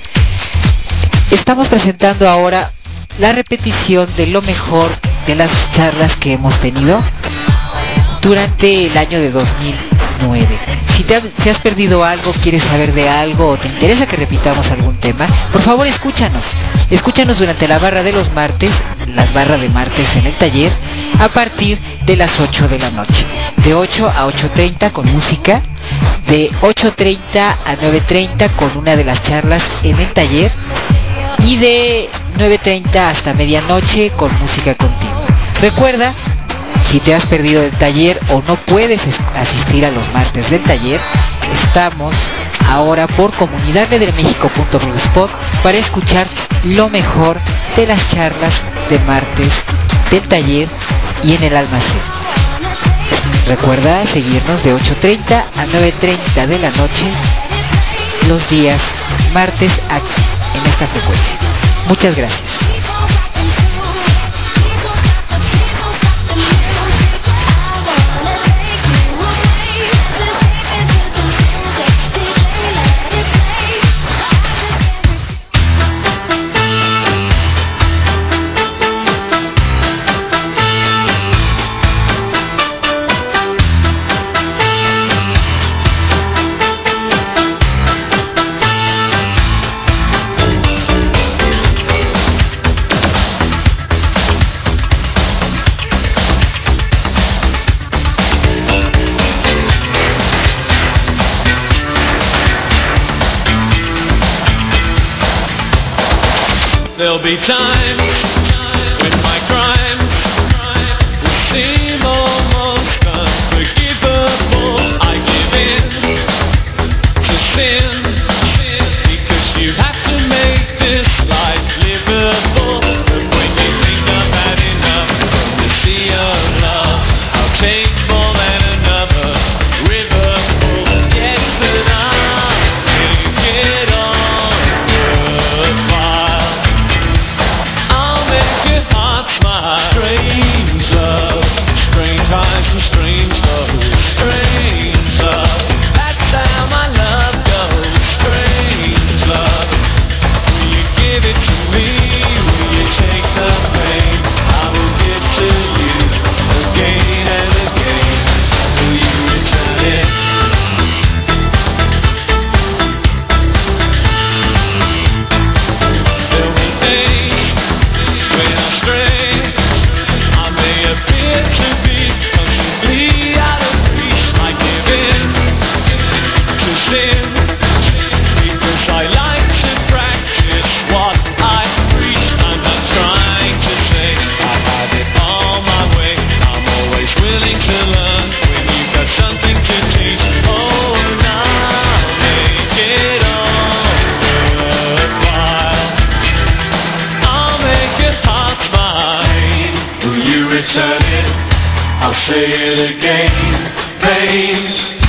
S1: estamos presentando ahora la repetición de lo mejor de las charlas que hemos tenido durante el año de dos mil nueve. Si te, ha, te has perdido algo, quieres saber de algo o te interesa que repitamos algún tema, por favor escúchanos. Escúchanos durante la barra de los martes, las barras de martes en el taller, a partir de las ocho de la noche. De ocho a ocho treinta con música, de ocho treinta a nueve treinta con una de las charlas en el taller y de nueve treinta hasta medianoche con música continua. Recuerda, si te has perdido el taller o no puedes asistir a los martes del taller, estamos ahora por comunidad de méxico punto blogspot para escuchar lo mejor de las charlas de martes del taller y en el almacén. Recuerda seguirnos de ocho treinta a nueve treinta de la noche los días martes aquí en esta frecuencia. Muchas gracias.
S3: There'll be times when my crimes will seem almost unforgivable. I give in to sin because you have to make this life livable. But when you think I've had enough from the sea of love, I'll take more than another river full. Yes, but I'll make it all worthwhile. I'll make your heart smile. Strange love, strange eyes and strange love, strange love. That's how my love goes. Strange love. Will you give it to me? Will you take the pain? I will give to you again and again. Will you return it? There'll be days when I stray. I may appear to be completely out of reach. I give in to sin because I like to practice what I preach. I'm not trying to say I have it all my way. I'm always willing to learn when you've got something to teach. Oh, and I'll make it all worthwhile. I'll make your heart mine. Will you return it? I'll say it again. Pain,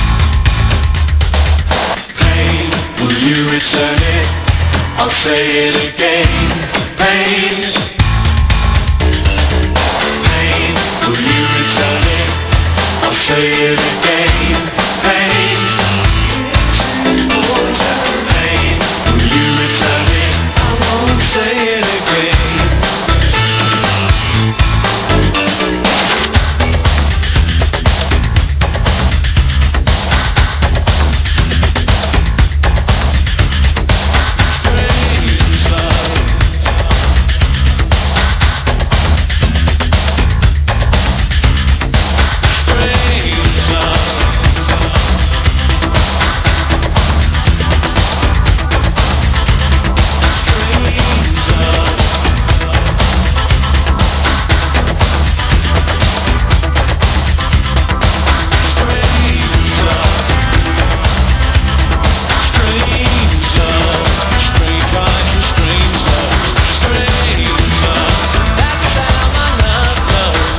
S3: pain. Will you return it? I'll say it again. Pain, pain. Will you return it? I'll say it again. Pain, pain. Will you return it? I won't say it again. Strange love. Strange love. Strange love. Strange love. Strange love. Strange eyes and strange love. Strange love. That's how my love goes.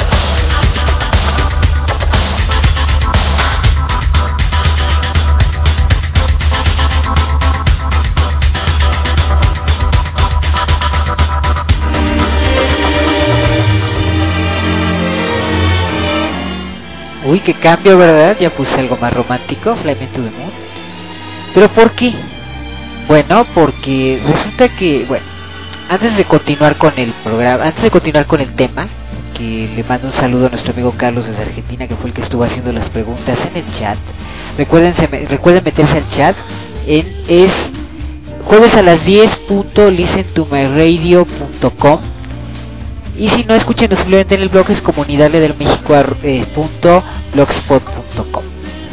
S1: Uy, qué cambio, ¿verdad? Ya puse algo más romántico, Fly Me to the Moon. ¿Pero por qué? Bueno, porque resulta que, bueno, antes de continuar con el programa, antes de continuar con el tema, que le mando un saludo a nuestro amigo Carlos desde Argentina, que fue el que estuvo haciendo las preguntas en el chat. Recuerden, recuerden meterse al chat, en, es jueves a las diez punto listen to my radio punto com. Y si no, escúchenos simplemente en el blog, es comunidad leder méxico punto blogspot punto com.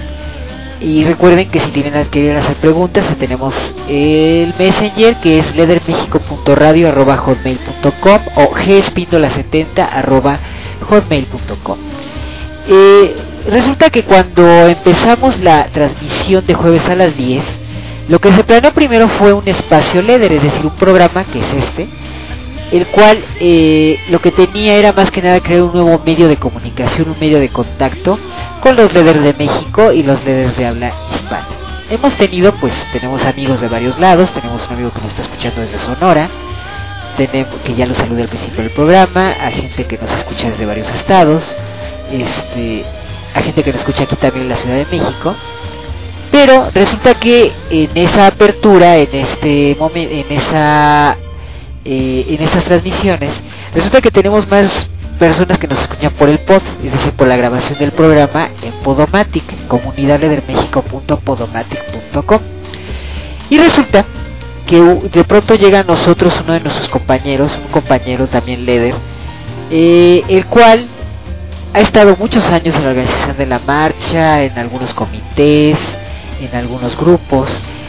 S1: Y recuerden que si tienen quieren hacer preguntas, tenemos el Messenger, que es ledermexico punto radio arroba hotmail punto com o gespindola setenta arroba hotmail punto com. Eh, resulta que cuando empezamos la transmisión de jueves a las diez, lo que se planeó primero fue un espacio Leder, es decir, un programa que es este, el cual eh, lo que tenía era más que nada crear un nuevo medio de comunicación, un medio de contacto con los Leders de México y los Leders de habla hispana. Hemos tenido, pues, tenemos amigos de varios lados, tenemos un amigo que nos está escuchando desde Sonora, tenemos, que ya lo saludé al principio del programa, a gente que nos escucha desde varios estados, este, a gente que nos escucha aquí también en la Ciudad de México. Pero resulta que en esa apertura, en este momento, en esa eh, en estas transmisiones, resulta que tenemos más personas que nos escuchan por el pod, es decir, por la grabación del programa en Podomatic, comunidad leder méxico punto podomatic punto com. Y resulta que de pronto llega a nosotros uno de nuestros compañeros, un compañero también Leder, eh, el cual ha estado muchos años en la organización de la marcha, en algunos comités, en algunos grupos,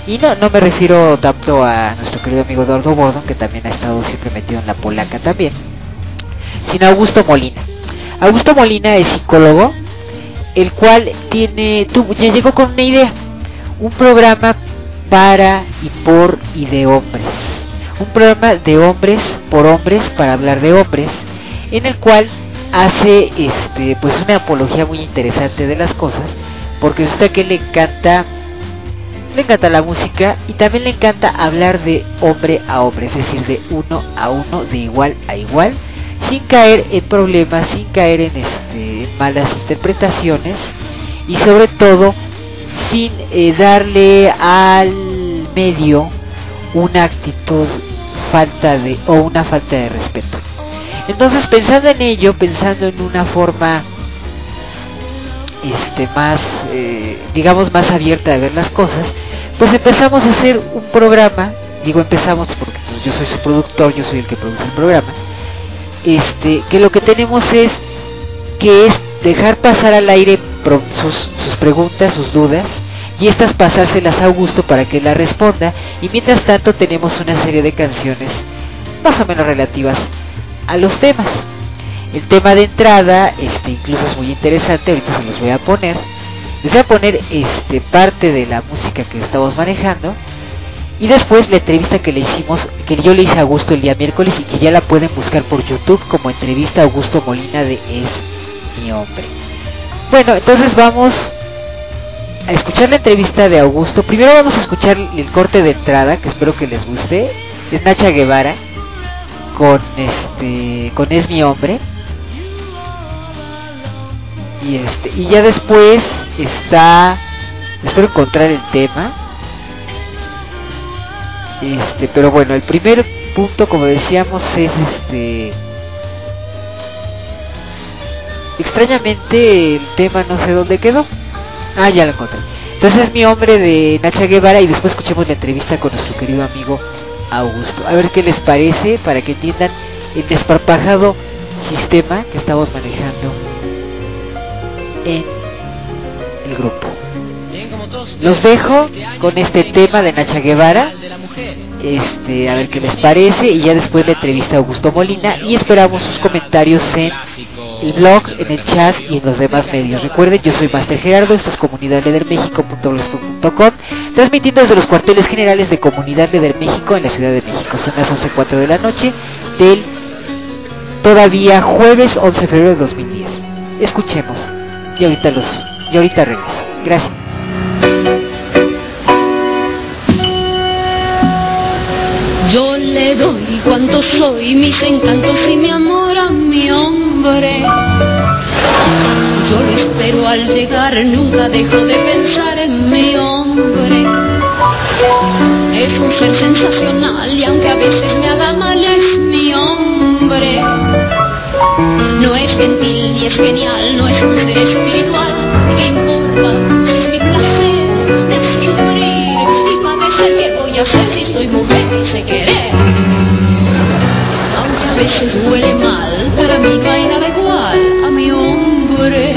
S1: Y no, no me refiero tanto a nuestro querido amigo Eduardo Bordon, que también ha estado siempre metido en la polaca también, sino a Augusto Molina. Augusto Molina es psicólogo, el cual tiene, tuvo, ya llegó con una idea, un programa para y por y de hombres, un programa de hombres por hombres para hablar de hombres, en el cual hace este pues una apología muy interesante de las cosas, porque resulta que le encanta le encanta la música y también le encanta hablar de hombre a hombre, es decir, de uno a uno, de igual a igual, sin caer en problemas, sin caer en este en malas interpretaciones y sobre todo sin eh, darle al medio una actitud falta de o una falta de respeto. Entonces, pensando en ello, pensando en una forma este más eh, digamos más abierta de ver las cosas, pues empezamos a hacer un programa. Digo empezamos porque pues, yo soy su productor, yo soy el que produce el programa. Este, que lo que tenemos es que es dejar pasar al aire pro, sus, sus preguntas, sus dudas, y estas pasárselas a Augusto para que la responda, y mientras tanto tenemos una serie de canciones más o menos relativas a los temas. El tema de entrada, este, incluso es muy interesante, ahorita se los voy a poner. Les voy a poner este parte de la música que estamos manejando, y después la entrevista que le hicimos, que yo le hice a Augusto el día miércoles y que ya la pueden buscar por YouTube como entrevista a Augusto Molina de Es Mi Hombre. Bueno, entonces vamos a escuchar la entrevista de Augusto. Primero vamos a escuchar el corte de entrada, que espero que les guste. Es Nacha Guevara con este con Es Mi Hombre. Y este y ya después está, espero encontrar el tema. Este, pero bueno, el primer punto, como decíamos, es este extrañamente el tema no sé dónde quedó. Ah, ya lo encontré. Entonces Es Mi Hombre de Nacha Guevara, y después escuchemos la entrevista con nuestro querido amigo Augusto. A ver qué les parece, para que entiendan el desparpajado sistema que estamos manejando en el grupo. Los dejo con este tema de Nacha Guevara, este, a ver qué les parece, y ya después la entrevista a Augusto Molina, y esperamos sus comentarios en el blog, en el chat y en los demás medios. Recuerden, yo soy Master Gerardo, esto es comunidad leder méxico punto blogspot punto com, transmitiendo desde los cuarteles generales de Comunidad Leder México en la Ciudad de México. Son las once cuatro de la noche del todavía jueves once de febrero de dos mil diez. Escuchemos, y ahorita los y ahorita regreso. Gracias.
S4: Yo le doy cuanto soy, mis encantos y mi amor a mi hombre. Yo lo espero al llegar, nunca dejo de pensar en mi hombre. Es un ser sensacional y aunque a veces me haga mal, es mi hombre. No es gentil ni es genial, no es un ser espiritual. ¿Qué importa? Es mi placer, me hace sufrir y padecer. ¿Qué voy a hacer si soy mujer y sé querer? Aunque a veces huele mal, para mí no hay nada igual a mi hombre.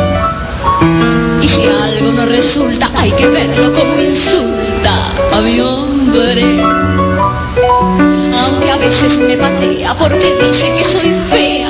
S4: Y si algo no resulta, hay que verlo como insulta a mi hombre. Aunque a veces me patea porque dice que soy fea,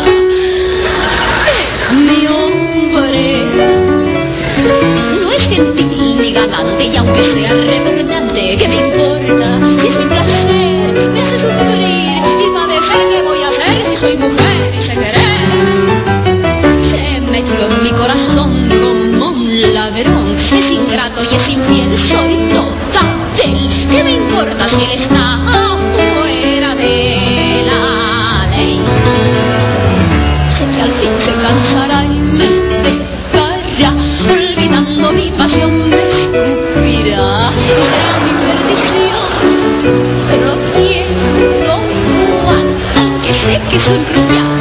S4: mi hombre no es gentil ni galante, y aunque sea repugnante, ¿qué me importa? Si es mi placer, me hace sufrir y padecer. ¿Qué voy a hacer si soy mujer y sé querer? Se metió en mi corazón como un ladrón, es ingrato y es infiel, soy total de él. ¿Qué me importa si él está afuera de la ley? Sé que al fin se cansará y me dejará, olvidando mi pasión me escupirá. Será mi perdición, pero lo quiero igual, aunque sé que soy cruel.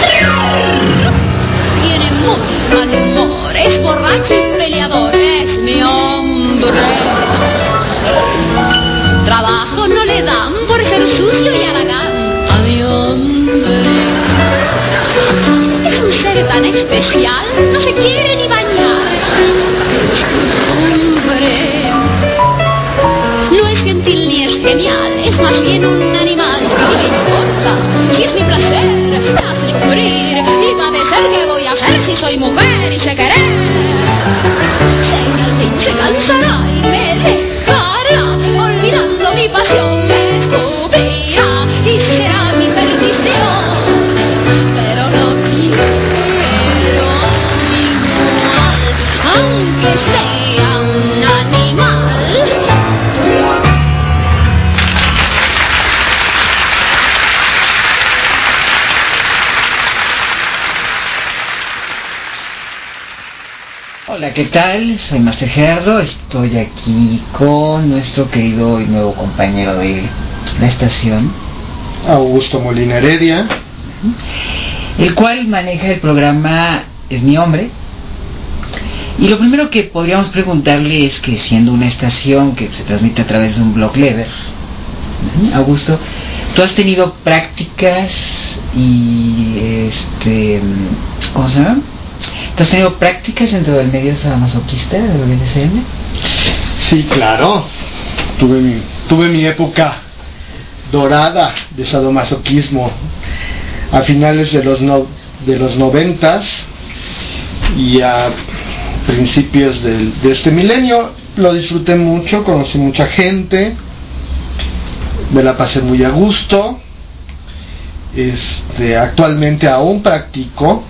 S4: Tiene muy mal humor, es borracho y peleador, es mi hombre. Trabajo no le dan por ser sucio y haragán a mi hombre. Es un ser tan especial, no se quiere ni bañar. Hombre, soy mujer y sé querer. Sé que al fin se cansará y me dejará, olvidando mi pasión me escupirá y será mi perdición. Pero no quiero igual, aunque sea un animal.
S5: Hola, ¿qué tal? Soy Master Gerardo, estoy aquí con nuestro querido y nuevo compañero de la estación,
S6: Augusto Molina Heredia,
S5: el cual maneja el programa Es mi hombre. Y lo primero que podríamos preguntarle es que, siendo una estación que se transmite a través de un blog lever, Augusto, ¿tú has tenido prácticas y este, ¿cómo se llama? ¿Tú has tenido prácticas dentro del medio sadomasoquista del B D S M?
S6: Sí, claro. Tuve mi, tuve mi época dorada de sadomasoquismo a finales de los no, de los noventas y a principios del, de este milenio. Lo disfruté mucho, conocí mucha gente, me la pasé muy a gusto. Este, actualmente aún practico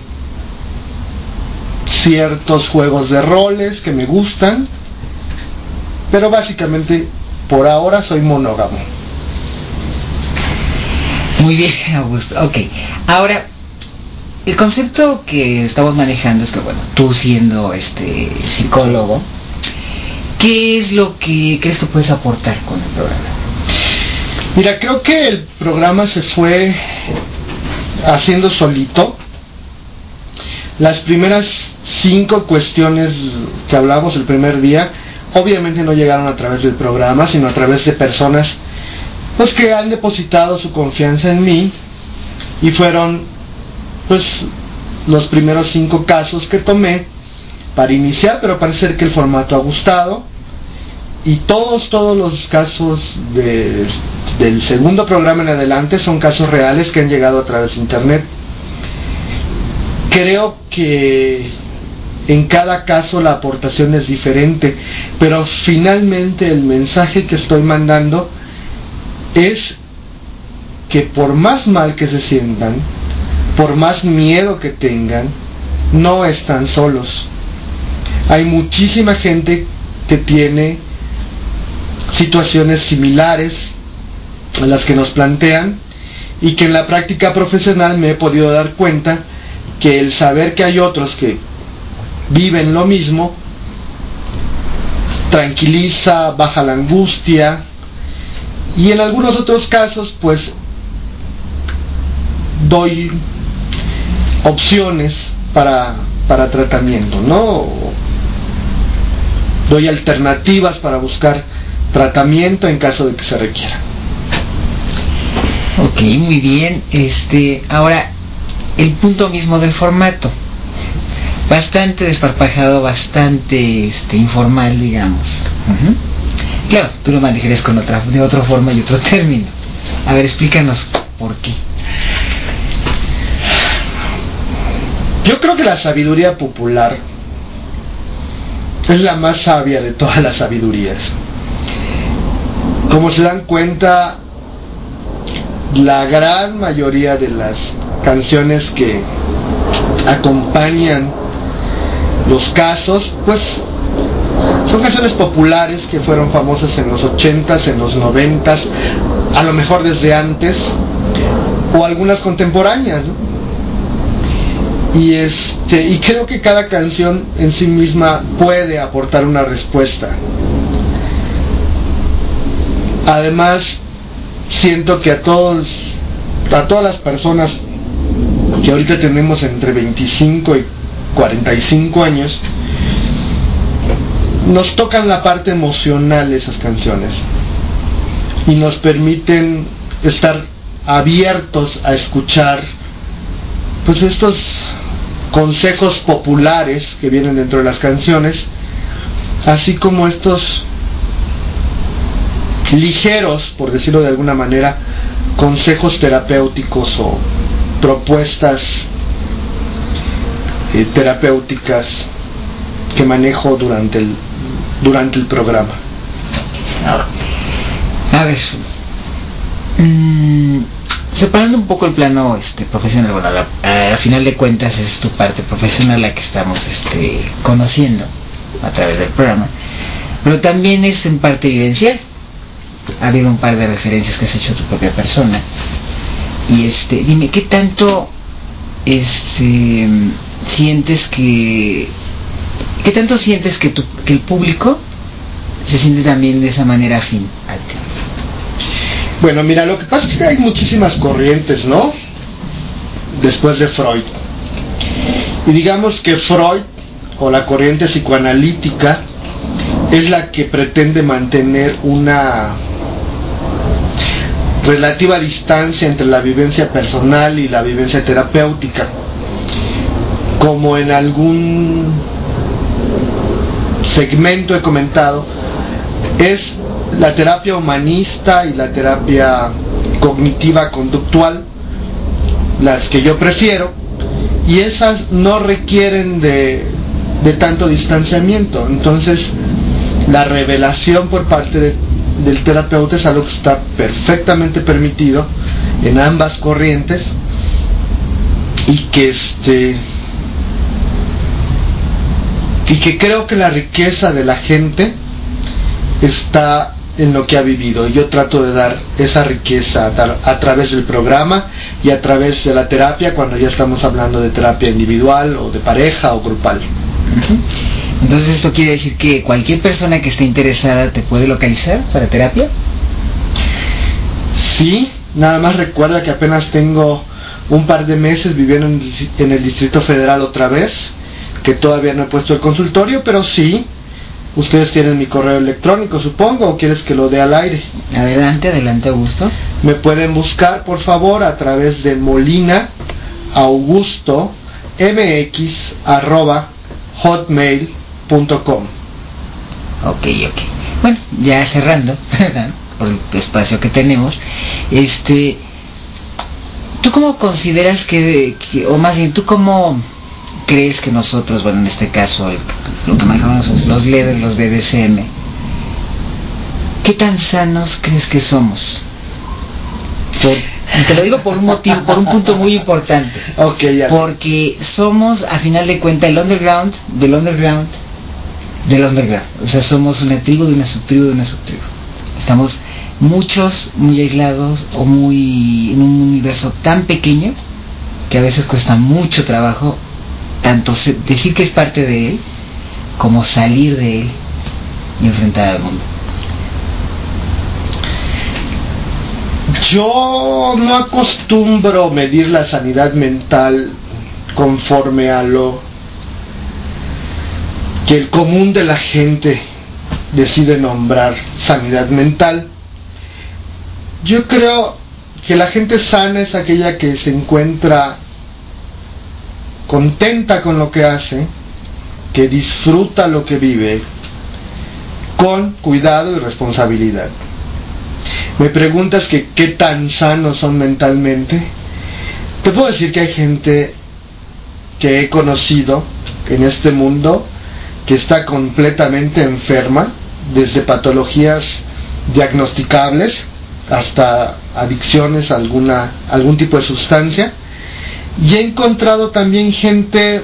S6: ciertos juegos de roles que me gustan, pero básicamente por ahora soy monógamo.
S5: Muy bien, Augusto. Ok, ahora el concepto que estamos manejando es que, bueno, tú siendo este psicólogo, ¿qué es lo que crees que puedes aportar con el programa?
S6: Mira, creo que el programa se fue haciendo solito. Las primeras cinco cuestiones que hablamos el primer día, obviamente no llegaron a través del programa, sino a través de personas pues que han depositado su confianza en mí, y fueron pues los primeros cinco casos que tomé para iniciar, pero parece ser que el formato ha gustado, y todos, todos los casos de, del segundo programa en adelante son casos reales que han llegado a través de internet. Creo que en cada caso la aportación es diferente, pero finalmente el mensaje que estoy mandando es que por más mal que se sientan, por más miedo que tengan, no están solos. Hay muchísima gente que tiene situaciones similares a las que nos plantean, y que en la práctica profesional me he podido dar cuenta que el saber que hay otros que viven lo mismo tranquiliza, baja la angustia, y en algunos otros casos pues doy opciones para, para tratamiento, ¿no? Doy alternativas para buscar tratamiento en caso de que se requiera.
S5: Ok, muy bien. Este, ahora, el punto mismo del formato, bastante desparpajado, bastante este, informal, digamos. Uh-huh. Claro, tú lo manejarías con otra, de otra forma y otro término. A ver, explícanos por qué.
S6: Yo creo que la sabiduría popular es la más sabia de todas las sabidurías. Como se dan cuenta, la gran mayoría de las canciones que acompañan los casos, pues son canciones populares que fueron famosas en los ochentas, en los noventas, a lo mejor desde antes, o algunas contemporáneas, ¿no? Y este, y creo que cada canción en sí misma puede aportar una respuesta. Además, siento que a todos, a todas las personas que ahorita tenemos entre veinticinco y cuarenta y cinco años, nos tocan la parte emocional de esas canciones y nos permiten estar abiertos a escuchar pues estos consejos populares que vienen dentro de las canciones, así como estos ligeros, por decirlo de alguna manera, consejos terapéuticos o propuestas eh, terapéuticas que manejo durante el durante el programa.
S5: A ver, mmm, separando un poco el plano este profesional, bueno, a, a final de cuentas es tu parte profesional la que estamos este conociendo a través del programa, pero también es en parte vivencial. Ha habido un par de referencias que has hecho a tu propia persona, y este dime qué tanto este sientes que qué tanto sientes que tu, que el público se siente también de esa manera afín a ti.
S6: Bueno, mira, lo que pasa es que hay muchísimas corrientes, ¿no? Después de Freud. Y digamos que Freud, o la corriente psicoanalítica, es la que pretende mantener una relativa distancia entre la vivencia personal y la vivencia terapéutica. Como en algún segmento he comentado, es la terapia humanista y la terapia cognitiva conductual las que yo prefiero, y esas no requieren de, de tanto distanciamiento. Entonces la revelación por parte de, del terapeuta es algo que está perfectamente permitido en ambas corrientes, y que este y que creo que la riqueza de la gente está en lo que ha vivido, y yo trato de dar esa riqueza a, tra- a través del programa y a través de la terapia, cuando ya estamos hablando de terapia individual o de pareja o grupal.
S5: Uh-huh. Entonces esto quiere decir que cualquier persona que esté interesada te puede localizar para terapia.
S6: Sí, nada más recuerda que apenas tengo un par de meses viviendo en, en el Distrito Federal otra vez, que todavía no he puesto el consultorio, pero sí. Ustedes tienen mi correo electrónico, supongo, o quieres que lo dé al aire.
S5: Adelante, adelante, Augusto.
S6: Me pueden buscar, por favor, a través de Molina Augusto mx arroba hotmail punto com.
S5: Ok, ok. Bueno, ya cerrando por el espacio que tenemos, este, ¿tú cómo consideras que, que o más bien, tú cómo crees que nosotros, bueno, en este caso, el, lo que manejamos nosotros, los líderes, los B D S M, ¿qué tan sanos crees que somos? Por, y te lo digo por un motivo, por un punto muy importante.
S6: Okay, ya.
S5: Porque somos, a final de cuentas, el underground del underground del underground. O sea, somos una tribu de una subtribu de una subtribu. Estamos muchos, muy aislados, o muy en un universo tan pequeño que a veces cuesta mucho trabajo tanto se, decir que es parte de él, como salir de él y enfrentar al mundo.
S6: Yo no acostumbro medir la sanidad mental conforme a lo que el común de la gente decide nombrar sanidad mental. Yo creo que la gente sana es aquella que se encuentra contenta con lo que hace, que disfruta lo que vive, con cuidado y responsabilidad. Me preguntas que qué tan sanos son mentalmente. Te puedo decir que hay gente que he conocido en este mundo que está completamente enferma, desde patologías diagnosticables hasta adicciones a alguna, algún tipo de sustancia. Y he encontrado también gente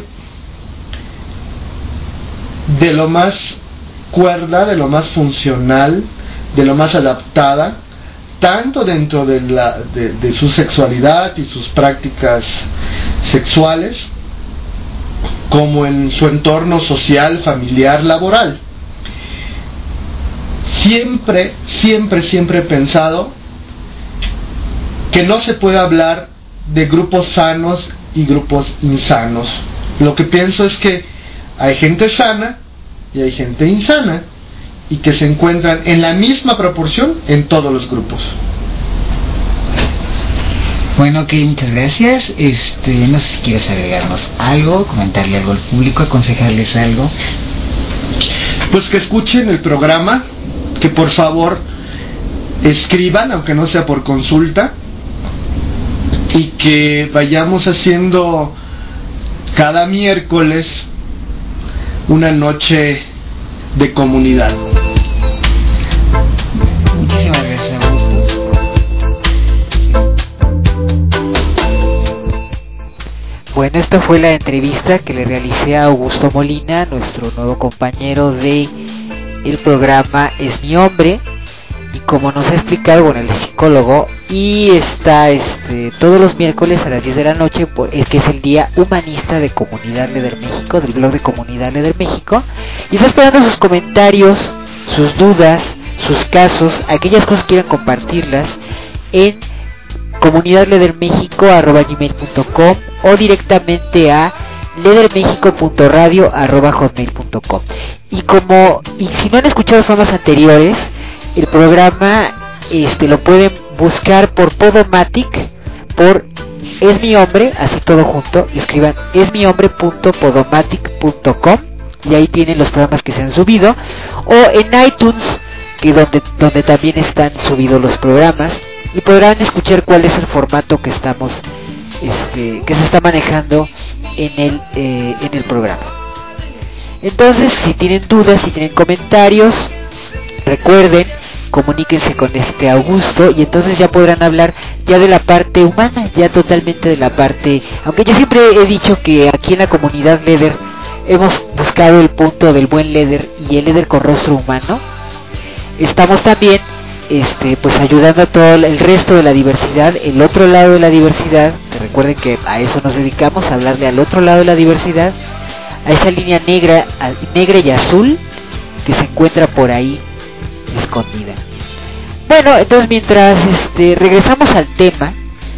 S6: de lo más cuerda, de lo más funcional, de lo más adaptada, tanto dentro de, la, de, de su sexualidad y sus prácticas sexuales, como en su entorno social, familiar, laboral. Siempre, siempre, siempre he pensado que no se puede hablar de grupos sanos y grupos insanos. Lo que pienso es que hay gente sana y hay gente insana, y que se encuentran en la misma proporción en todos los grupos.
S5: Bueno, ok, muchas gracias. Este, no sé si quieres agregarnos algo, comentarle algo al público, aconsejarles algo.
S6: Pues que escuchen el programa, que por favor escriban, aunque no sea por consulta, y que vayamos haciendo cada miércoles una noche de comunidad.
S5: Muchísimas gracias, Augusto.
S1: Bueno, esta fue la entrevista que le realicé a Augusto Molina, nuestro nuevo compañero de el programa Es Mi Hombre, y como nos ha explicado, bueno, el psicólogo, y está este todos los miércoles a las diez de la noche, pues, que es el día humanista de Comunidad Leder México, del blog de Comunidad Leder México, y está esperando sus comentarios, sus dudas, sus casos, aquellas cosas que quieran compartirlas en comunidadledermexico arroba gmail punto com o directamente a ledermexico punto radio arroba hotmail punto com. Y como y si no han escuchado los programas anteriores, el programa este lo pueden buscar por Podomatic, por Es Mi Hombre, así todo junto, escriban esmihombre punto podomatic punto com y ahí tienen los programas que se han subido, o en iTunes, que donde donde también están subidos los programas, y podrán escuchar cuál es el formato que estamos este que se está manejando en el eh, en el programa. Entonces, si tienen dudas, si tienen comentarios, recuerden, comuníquense con este Augusto y entonces ya podrán hablar ya de la parte humana, ya totalmente de la parte, aunque yo siempre he dicho que aquí en la comunidad Leder hemos buscado el punto del buen Leder y el Leder con rostro humano. Estamos también este pues ayudando a todo el resto de la diversidad, el otro lado de la diversidad, que recuerden que a eso nos dedicamos, a hablarle al otro lado de la diversidad, a esa línea negra, negra y azul que se encuentra por ahí escondida. Bueno, entonces mientras este regresamos al tema,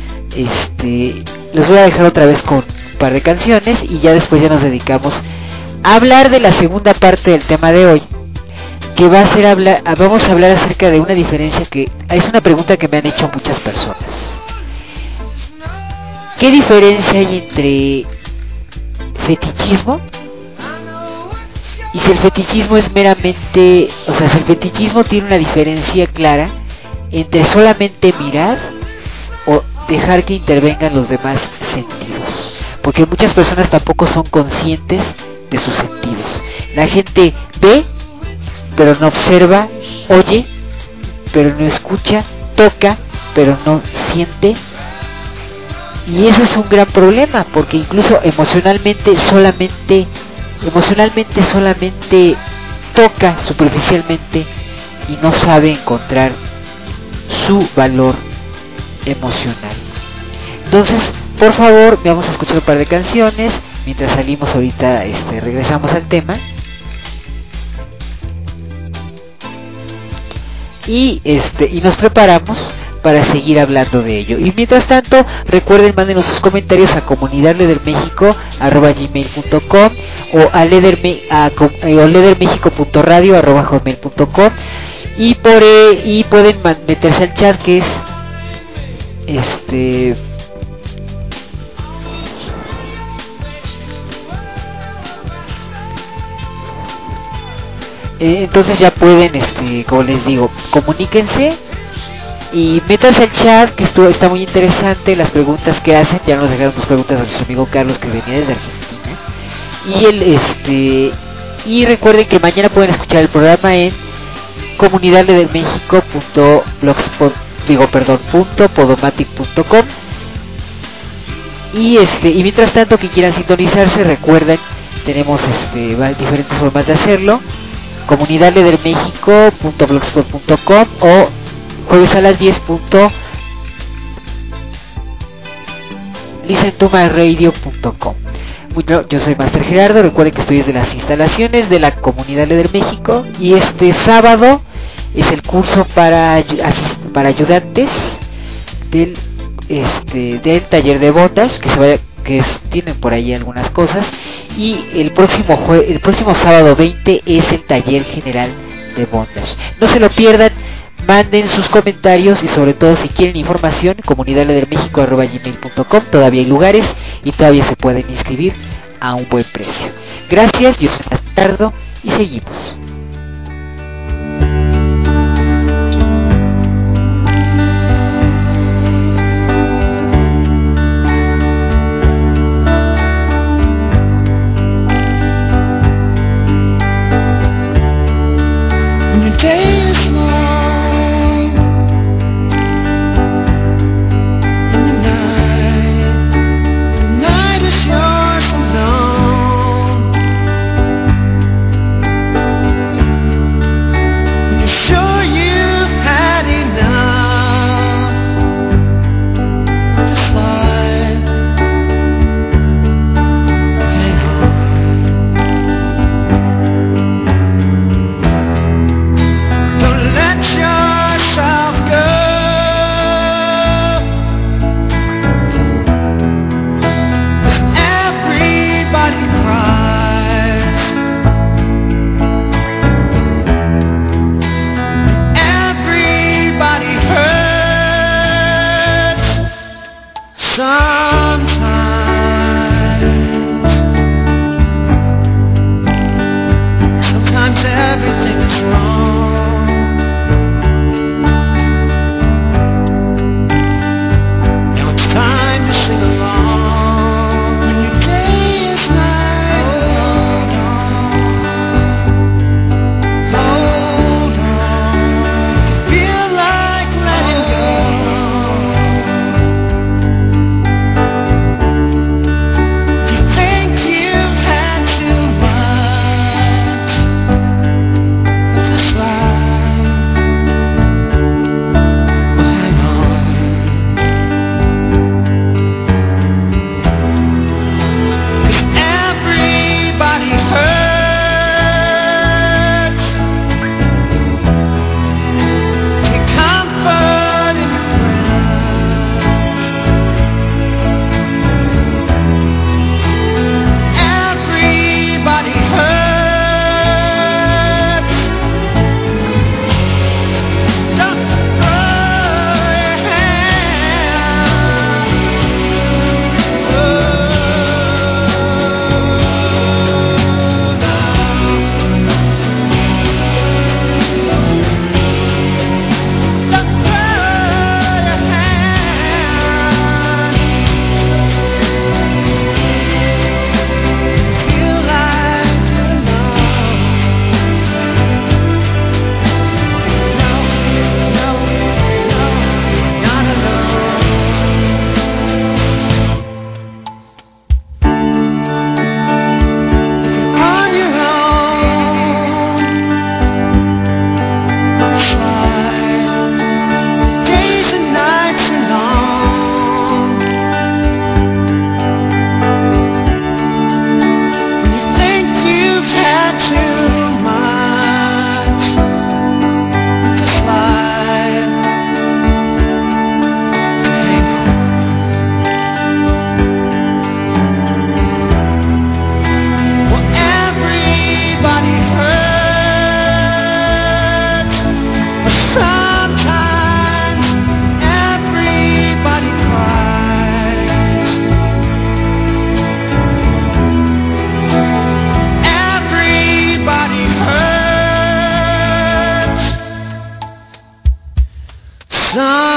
S1: este les voy a dejar otra vez con un par de canciones y ya después ya nos dedicamos a hablar de la segunda parte del tema de hoy, que va a ser hablar, vamos a hablar acerca de una diferencia que es una pregunta que me han hecho muchas personas. ¿Qué diferencia hay entre fetichismo? Y si el fetichismo es meramente, o sea, si el fetichismo tiene una diferencia clara entre solamente mirar o dejar que intervengan los demás sentidos, porque muchas personas tampoco son conscientes de sus sentidos. La gente ve, pero no observa, oye, pero no escucha, toca, pero no siente. Y ese es un gran problema, porque incluso emocionalmente solamente, emocionalmente solamente toca superficialmente y no sabe encontrar su valor emocional. Entonces, por favor, vamos a escuchar un par de canciones mientras salimos ahorita, este, regresamos al tema. Y este y nos preparamos para seguir hablando de ello. Y mientras tanto, recuerden, mándenos sus comentarios a comunidadledermexico arroba gmail punto com o a, lederme, a o ledermexico punto radio arroba hotmail punto com y por eh, y pueden meterse al chat, que es este entonces ya pueden, este, como les digo, comuníquense y métanse al chat, que esto está muy interesante, las preguntas que hacen. Ya nos dejaron sus preguntas a nuestro amigo Carlos, que venía desde Argentina, y el este y recuerden que mañana pueden escuchar el programa en comunidadledermexico punto blogspot digo perdón punto podomatic punto com. Y este y mientras tanto, que quieran sintonizarse, recuerden, tenemos este diferentes formas de hacerlo: comunidadledermexico punto blogspot punto com o jueves a las diez punto listen to my radio punto com. Bueno, yo soy Master Gerardo. Recuerden que estoy desde las instalaciones de la Comunidad Leder México, y este sábado es el curso para para ayudantes del este del taller de bondage, que se vaya que es, tienen por ahí algunas cosas, y el próximo jue, el próximo sábado veinte es el taller general de bondage. No se lo pierdan, manden sus comentarios y sobre todo, si quieren información, comunidadledermexico arroba gmail punto com. Todavía hay lugares y todavía se pueden inscribir a un buen precio. Gracias, yo soy Bastardo y seguimos.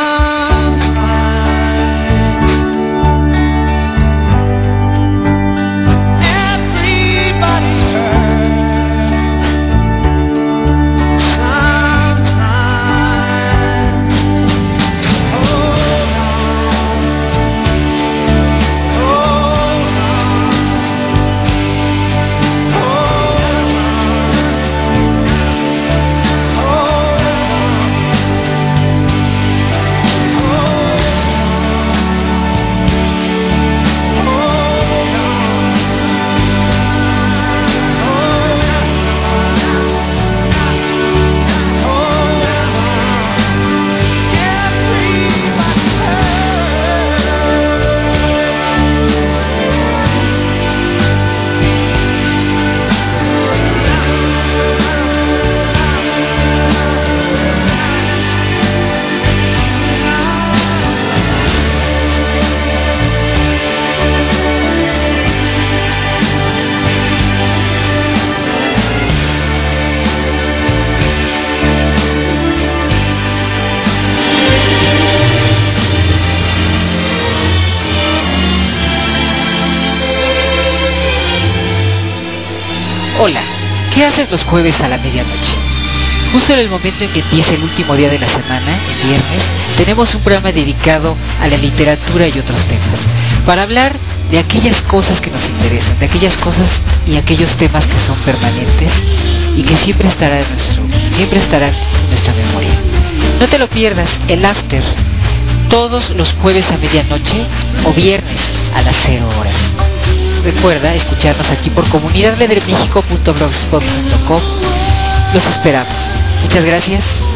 S1: Hola, ¿qué haces los jueves a la medianoche? Justo en el momento en que empieza el último día de la semana, el viernes, tenemos un programa dedicado a la literatura y otros temas, para hablar de aquellas cosas que nos interesan, de aquellas cosas y aquellos temas que son permanentes y que siempre estarán en nuestro, siempre estarán en nuestra memoria. No te lo pierdas, el After, todos los jueves a medianoche o viernes a las cero horas. Recuerda escucharnos aquí por comunidad leder mexico punto blogspot punto com. Los esperamos. Muchas gracias.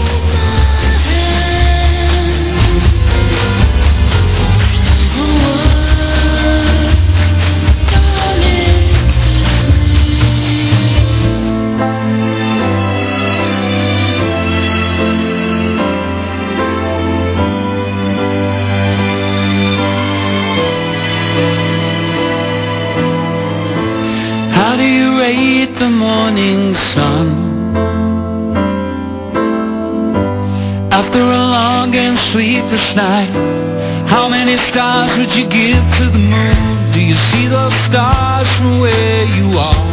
S3: How do you rate the morning sun? After a long and sleepless night, how many stars would you give to the moon? Do you see those stars from where you are?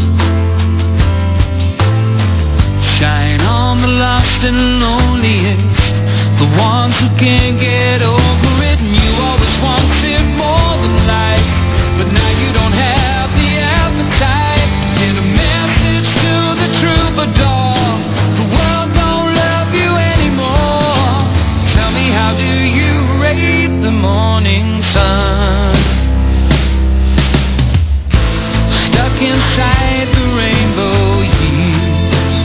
S3: Shine on the lost and loneliest, the ones who can't get over it. And you always wanted more than life, but now you don't have the appetite. Get a message to the troubadour, the world don't love you anymore. Tell me, how do you rate the morning sun? Stuck inside the rainbow years,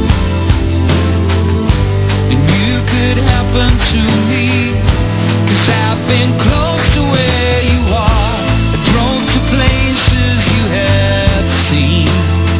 S3: and you could happen to me, 'cause I've been close to where you are. I drove to places you have seen.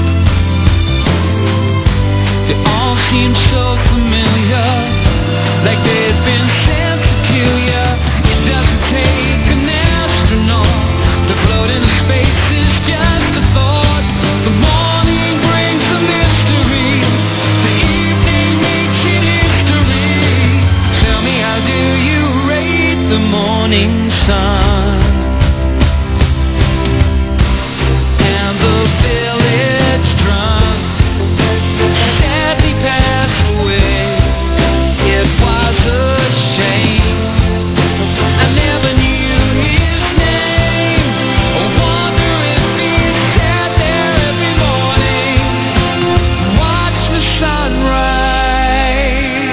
S3: They all seem so familiar, like they've been sent to kill ya. It doesn't take an astronaut to float into space, is just a thought. The morning brings the mystery, the evening makes it history. Tell me, how do you rate the morning sun? And the village drunk sadly passed away. It was a shame, I never knew his name. I wonder if he sat there every morning, watched the sunrise.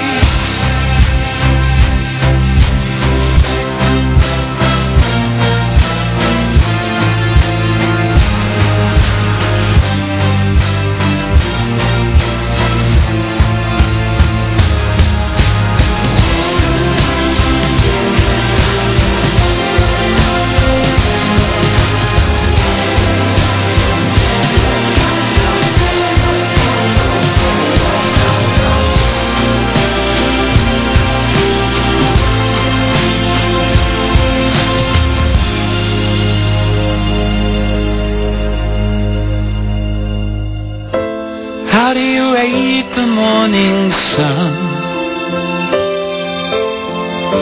S3: How do you rate the morning sun?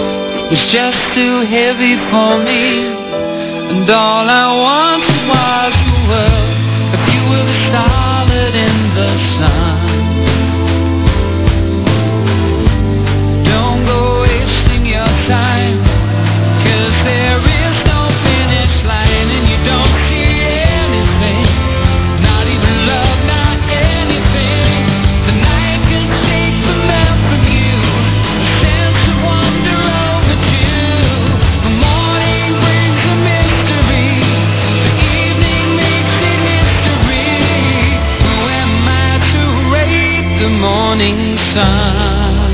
S3: is just too heavy for me. And all I want was the world if you were the starlet in the sun. Don't go wasting your time, 'cause there is no finish line and you don't see anything, not even love, not anything. The night could take the love from you, a sense of wonder overdue. The morning brings a mystery, the evening makes it history. Who am I to rate the morning sun?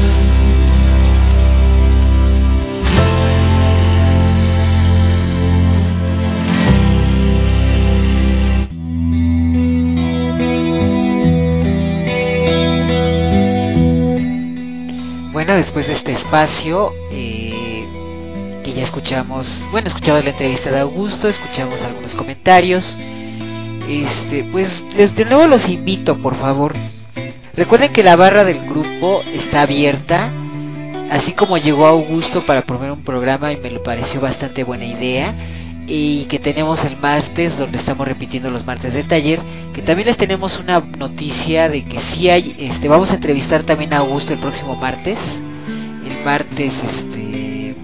S1: Bueno, después de este espacio eh, que ya escuchamos, bueno, escuchamos la entrevista de Augusto, escuchamos algunos comentarios, este, pues desde nuevo los invito, por favor, recuerden que la barra del grupo está abierta, así como llegó Augusto para promover un programa y me lo pareció bastante buena idea, y que tenemos el martes donde estamos repitiendo los martes de taller, que también les tenemos una noticia de que sí hay, este, vamos a entrevistar también a Augusto el próximo martes, el martes, este,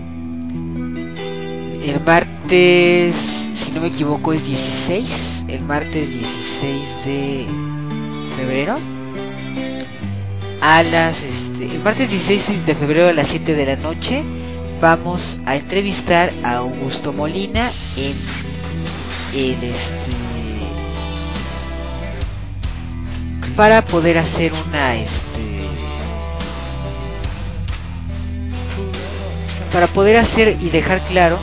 S1: el martes, si no me equivoco es dieciséis, el martes dieciséis de febrero, a las, este, el martes dieciséis de febrero a las siete de la noche, vamos a entrevistar a Augusto Molina en el este para poder hacer una este para poder hacer y dejar claro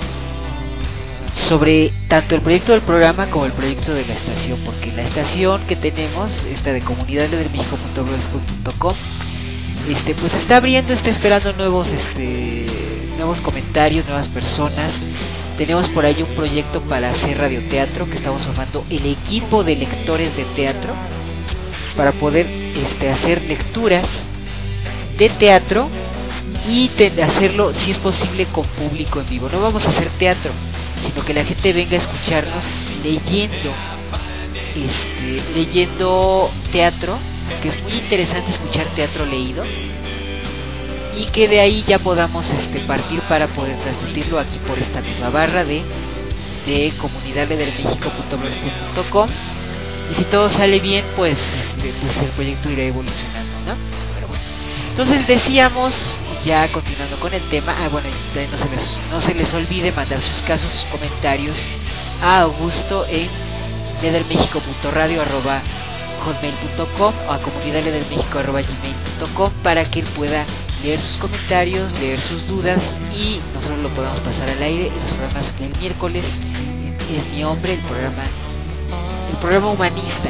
S1: sobre tanto el proyecto del programa como el proyecto de la estación, porque la estación que tenemos, esta de comunidad del méxico punto blogspot punto com, este pues está abriendo, está esperando nuevos este nuevos comentarios, nuevas personas. Tenemos por ahí un proyecto para hacer radioteatro, que estamos formando el equipo de lectores de teatro para poder este, hacer lecturas de teatro y te- hacerlo, si es posible, con público en vivo. No vamos a hacer teatro, sino que la gente venga a escucharnos leyendo este, leyendo teatro, que es muy interesante escuchar teatro leído, y que de ahí ya podamos este, partir para poder transmitirlo aquí por esta misma barra de, de comunidad del méxico punto blogspot punto com, y si todo sale bien pues, este, pues el proyecto irá evolucionando, ¿no? Pero bueno, entonces decíamos, ya continuando con el tema, ah bueno, no se les, no se les olvide mandar sus casos, sus comentarios a Augusto en ledermexico punto radio arroba hotmail punto com o a comunidad ledermexico arroba gmail punto com para que él pueda leer sus comentarios, leer sus dudas y nosotros lo podamos pasar al aire en los programas del miércoles. Es mi hombre, el programa el programa humanista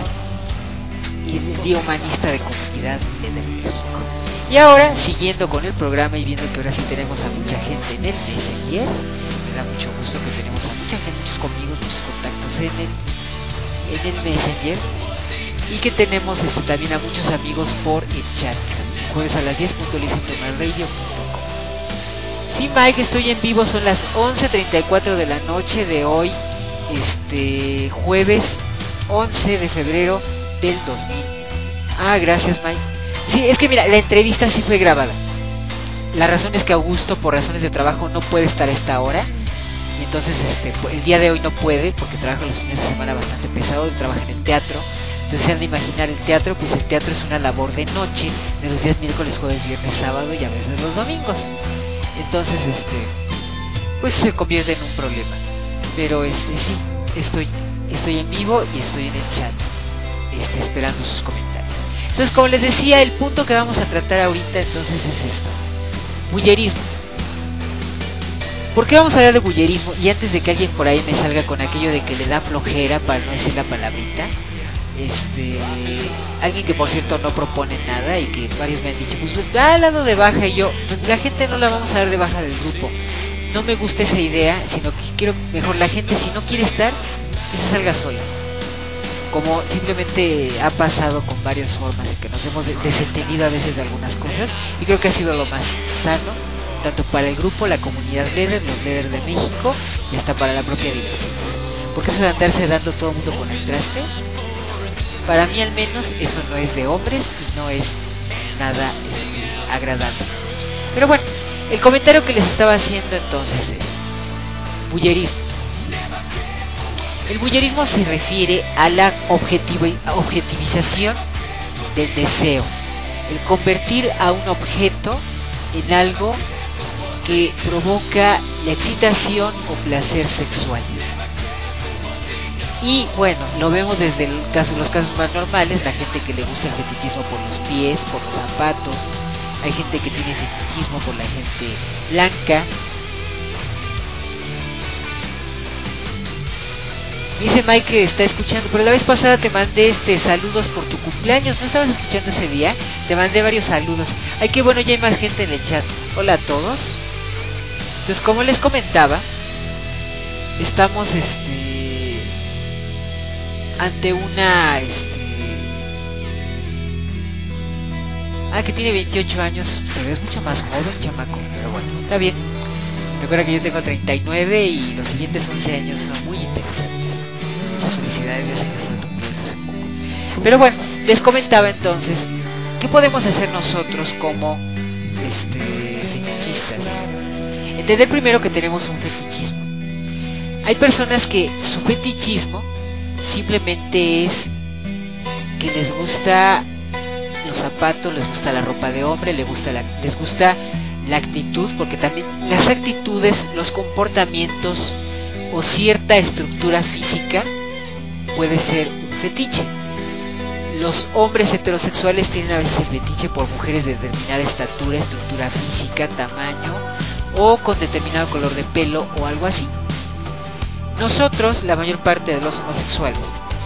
S1: y el día humanista de comunidad del México. Y ahora, siguiendo con el programa y viendo que ahora sí tenemos a mucha gente en el Messenger, me da mucho gusto que tenemos a mucha gente, muchos conmigo, muchos contactos en el, en el Messenger, y que tenemos este, también a muchos amigos por el chat. Jueves a las diez puntualiza radio punto com. Sí, Mike, estoy en vivo, son las once treinta y cuatro de la noche de hoy, este jueves once de febrero del dos mil. Ah, gracias, Mike. Sí, es que mira, la entrevista sí fue grabada. La razón es que Augusto, por razones de trabajo, no puede estar a esta hora. Y entonces este, el día de hoy no puede, porque trabaja los fines de semana bastante pesado, trabaja en el teatro. Entonces se han de imaginar el teatro, pues el teatro es una labor de noche, de los días miércoles, jueves, viernes, sábado y a veces los domingos. Entonces, este, pues se convierte en un problema. Pero este sí, estoy, estoy en vivo y estoy en el chat, este, esperando sus comentarios. Entonces, como les decía, el punto que vamos a tratar ahorita entonces es esto: bullerismo. ¿Por qué vamos a hablar de bullerismo? Y antes de que alguien por ahí me salga con aquello de que le da flojera para no decir la palabrita, este, alguien que por cierto no propone nada y que varios me han dicho, pues da al lado de baja, y yo, pues la gente no la vamos a dar de baja del grupo. No me gusta esa idea, sino que quiero mejor la gente, si no quiere estar, que se salga sola. Como simplemente ha pasado con varias formas en que nos hemos desentendido a veces de algunas cosas, y creo que ha sido lo más sano tanto para el grupo, la comunidad Leder, los Leder de México, y hasta para la propia dirección. Porque eso de andarse dando todo el mundo con el traste, para mí al menos eso no es de hombres y no es nada eh, agradable. Pero bueno, el comentario que les estaba haciendo entonces es bullerismo. El bullerismo se refiere a la objetivi- objetivización del deseo, el convertir a un objeto en algo que provoca la excitación o placer sexual. Y bueno, lo vemos desde el caso, los casos más normales, la gente que le gusta el fetichismo por los pies, por los zapatos, hay gente que tiene fetichismo por la gente blanca. Dice Mike que está escuchando, pero la vez pasada te mandé este saludos por tu cumpleaños, ¿no estabas escuchando ese día? Te mandé varios saludos. Ay, qué bueno, ya hay más gente en el chat. Hola a todos. Entonces, como les comentaba, estamos este ante una este ah, que tiene veintiocho años, pero es mucho más joven, chamaco, pero bueno, está bien. Recuerda que yo tengo treinta y nueve y los siguientes once años son muy interesantes. Muchas felicidades, ya se me fue tu proceso. Pero bueno, les comentaba entonces, ¿qué podemos hacer nosotros como este fetichistas? Entender primero que tenemos un fetichismo. Hay personas que su fetichismo simplemente es que les gusta los zapatos, les gusta la ropa de hombre, les gusta la, les gusta la actitud, porque también las actitudes, los comportamientos o cierta estructura física puede ser un fetiche. Los hombres heterosexuales tienen a veces el fetiche por mujeres de determinada estatura, estructura física, tamaño o con determinado color de pelo o algo así. Nosotros, la mayor parte de los homosexuales,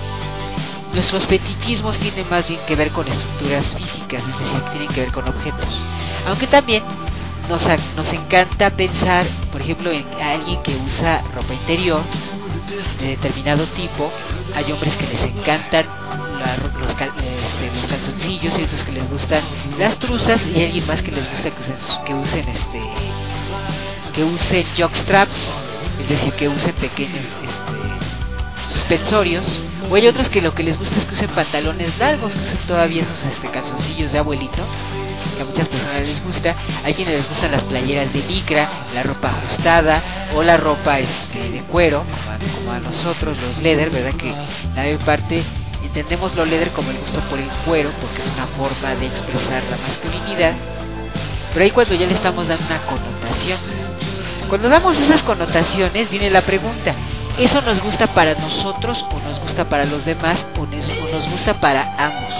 S1: nuestros fetichismos tienen más bien que ver con estructuras físicas, es decir, tienen que ver con objetos. Aunque también nos, nos encanta pensar, por ejemplo, en alguien que usa ropa interior de determinado tipo. Hay hombres que les encantan la, los, cal, este, los calzoncillos, y otros que les gustan las truzas, y hay alguien más que les gusta que usen, que usen este que usen jockstraps, es decir, que usen pequeños este, suspensorios. O hay otros que lo que les gusta es que usen pantalones largos, que usen todavía esos este, calzoncillos de abuelito, que a muchas personas les gusta. Hay quienes les gustan las playeras de licra, la ropa ajustada o la ropa este, de cuero, como a, como a nosotros los leather, ¿verdad? Que la mayor parte entendemos lo leather como el gusto por el cuero, porque es una forma de expresar la masculinidad. Pero ahí cuando ya le estamos dando una connotación, cuando damos esas connotaciones viene la pregunta: ¿eso nos gusta para nosotros o nos gusta para los demás o nos, o nos gusta para ambos?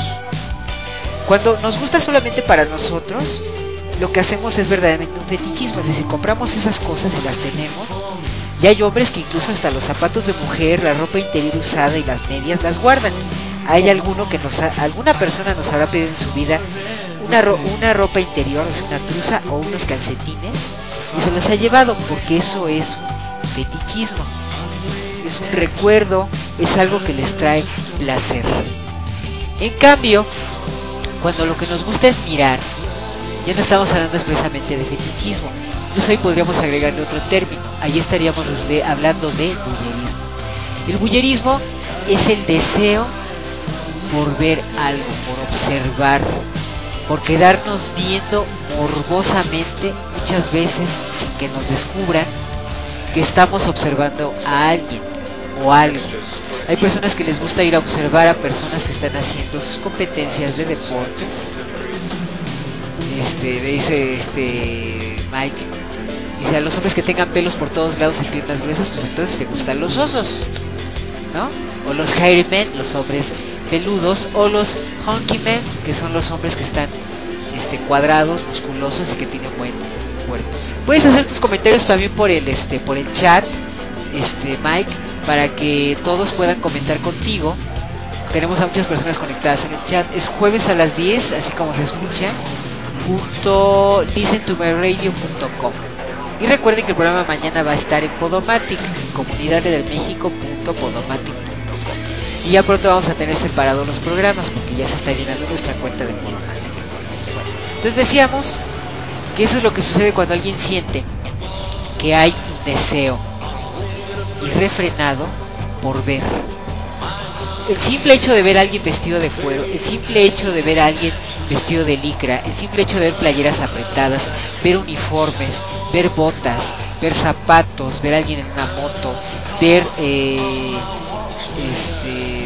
S1: Cuando nos gusta solamente para nosotros, lo que hacemos es verdaderamente un fetichismo, es decir, compramos esas cosas y las tenemos. Y hay hombres que incluso hasta los zapatos de mujer, la ropa interior usada y las medias las guardan. Hay alguno que nos ha, alguna persona nos habrá pedido en su vida una, ro, una ropa interior, o sea, una truza o unos calcetines, y se los ha llevado, porque eso es un fetichismo. Es un recuerdo, es algo que les trae placer. En cambio, cuando lo que nos gusta es mirar, ya no estamos hablando expresamente de fetichismo. Incluso hoy podríamos agregarle otro término. Ahí estaríamos de, hablando de bullerismo. El bullerismo es el deseo por ver algo, por observar, por quedarnos viendo morbosamente, muchas veces sin que nos descubran que estamos observando a alguien o algo. Hay personas que les gusta ir a observar a personas que están haciendo sus competencias de deportes. Este, dice este Mike, dice, a los hombres que tengan pelos por todos lados y piernas gruesas, pues entonces te gustan los osos, ¿no? O los hairy men, los hombres peludos, o los hunky men, que son los hombres que están este, cuadrados, musculosos y que tienen buen cuerpo. Puedes hacer tus comentarios también por el este por el chat, este Mike, para que todos puedan comentar contigo. Tenemos a muchas personas conectadas en el chat. Es jueves a las diez, así como se escucha, punto listen to my radio punto com. Y recuerden que el programa mañana va a estar en Podomatic, comunidad del México punto podomatic punto com. Y ya pronto vamos a tener separados los programas, porque ya se está llenando nuestra cuenta de Podomatic. Bueno, entonces decíamos Que eso es lo que sucede cuando alguien siente que hay un deseo irrefrenado por ver. El simple hecho de ver a alguien vestido de cuero, el simple hecho de ver a alguien vestido de licra, el simple hecho de ver playeras apretadas, ver uniformes, ver botas, ver zapatos, ver a alguien en una moto, ver eh, este,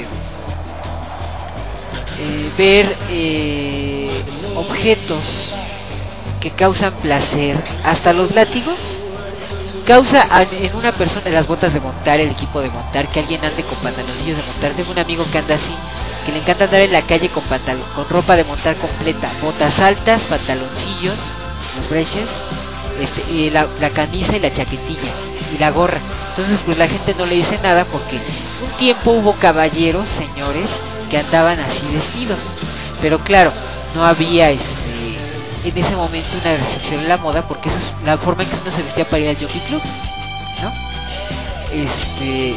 S1: eh, ver eh, objetos que causan placer, hasta los látigos, causa en una persona las botas de montar, el equipo de montar, que alguien ande con pantaloncillos de montar. Tengo un amigo que anda así, que le encanta andar en la calle con pantalón, con ropa de montar completa, botas altas, pantaloncillos, los breches, este, y la, la camisa y la chaquetilla y la gorra. Entonces pues la gente no le dice nada, porque un tiempo hubo caballeros, señores, que andaban así vestidos, pero claro, no había este en ese momento una restricción en la moda, porque eso es la forma en que uno se vestía para ir al Jockey Club, ¿no? Este...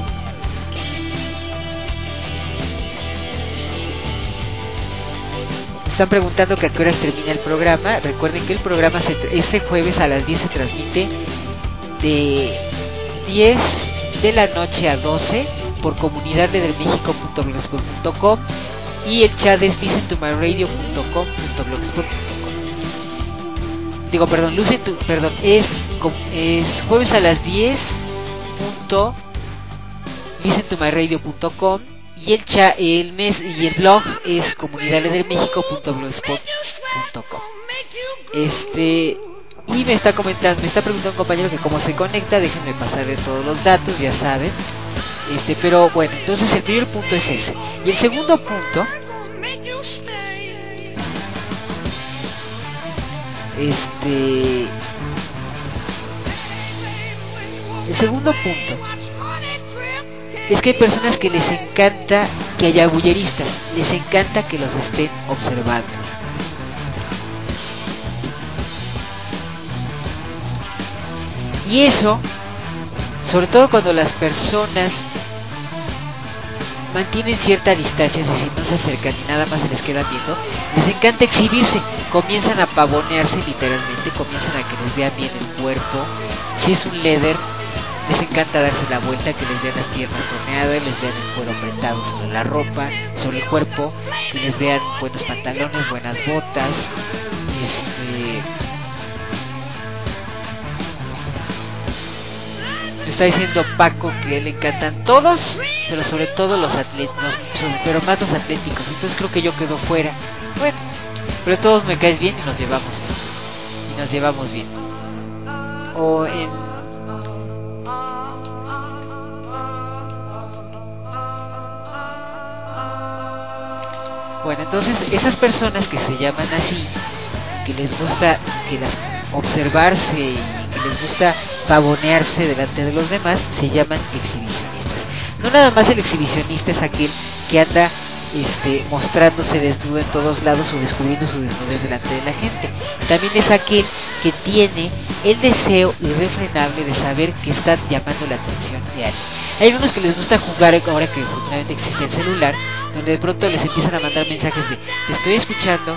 S1: Me están preguntando que a qué horas termina el programa. Recuerden que el programa se, este jueves a las diez se transmite de diez de la noche a doce por comunidad de México punto blogspot punto com, y el chat es listen to my radio punto com punto blogspot punto com. Digo, perdón, listen to, perdón, es, es jueves a las diez punto listen to my radio punto com, y el chat, el mes y el blog es comunidad de México punto blogspot punto com. Este, y me está comentando, me está preguntando un compañero que cómo se conecta. Déjenme pasarle todos los datos, ya saben. Este, pero bueno, entonces el primer punto es ese. Y el segundo punto, este, el segundo punto es que hay personas que les encanta que haya bulleristas, les encanta que los estén observando. Y eso, sobre todo cuando las personas mantienen cierta distancia, es decir, no se acercan y nada más se les queda viendo, les encanta exhibirse, comienzan a pavonearse literalmente, comienzan a que les vean bien el cuerpo. Si es un leather, les encanta darse la vuelta, que les vean las piernas torneadas, les vean el cuero apretado sobre la ropa, sobre el cuerpo, que les vean buenos pantalones, buenas botas. Este... Me está diciendo Paco que le encantan todos, pero sobre todo los atletas, pero más los atléticos. Entonces creo que yo quedo fuera. Bueno, pero todos me caes bien y nos llevamos y nos llevamos bien. O en Bueno, entonces esas personas que se llaman así, que les gusta que las observarse y que les gusta pavonearse delante de los demás, se llaman exhibicionistas. No nada más el exhibicionista es aquel que anda este, mostrándose desnudo en todos lados o descubriendo su desnudez delante de la gente. También es aquel que tiene el deseo irrefrenable de saber que están llamando la atención de alguien. Hay unos que les gusta jugar, ahora que afortunadamente existe el celular, donde de pronto les empiezan a mandar mensajes de te estoy escuchando,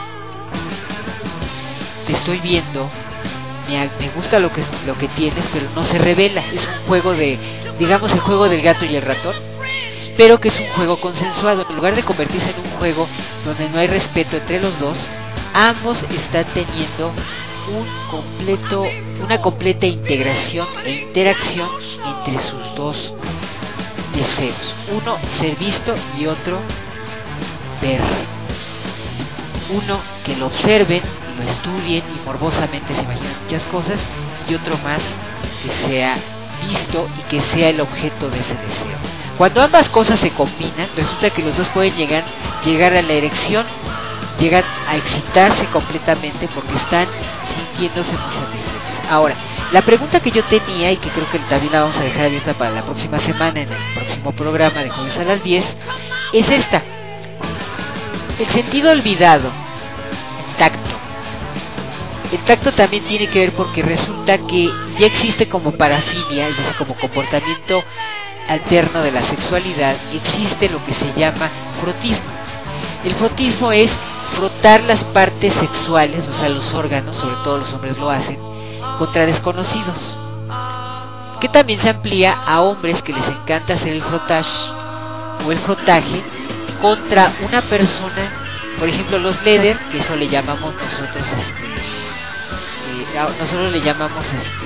S1: te estoy viendo, me, me gusta lo que lo que tienes, pero no se revela. Es un juego de, digamos, el juego del gato y el ratón, pero que es un juego consensuado. En lugar de convertirse en un juego donde no hay respeto entre los dos, ambos están teniendo un completo, una completa integración e interacción entre sus dos deseos. Uno, ser visto, y otro, ver. Uno, que lo observen, lo estudien y morbosamente se imaginen muchas cosas, y otro más, que sea visto y que sea el objeto de ese deseo. Cuando ambas cosas se combinan, resulta que los dos pueden llegar, llegar a la erección, llegan a excitarse completamente porque están sintiéndose muy satisfechos. Ahora, la pregunta que yo tenía, y que creo que también la vamos a dejar abierta para la próxima semana en el próximo programa de jueves a las diez, es esta: el sentido olvidado, el tacto. El tacto también tiene que ver porque resulta que ya existe como parafilia, es decir, como comportamiento alterno de la sexualidad, existe lo que se llama frotismo. El frotismo es frotar las partes sexuales, o sea, los órganos, sobre todo los hombres lo hacen, contra desconocidos, que también se amplía a hombres que les encanta hacer el frotage o el frotaje contra una persona, por ejemplo los leather, que eso le llamamos nosotros, este, eh, nosotros le llamamos este,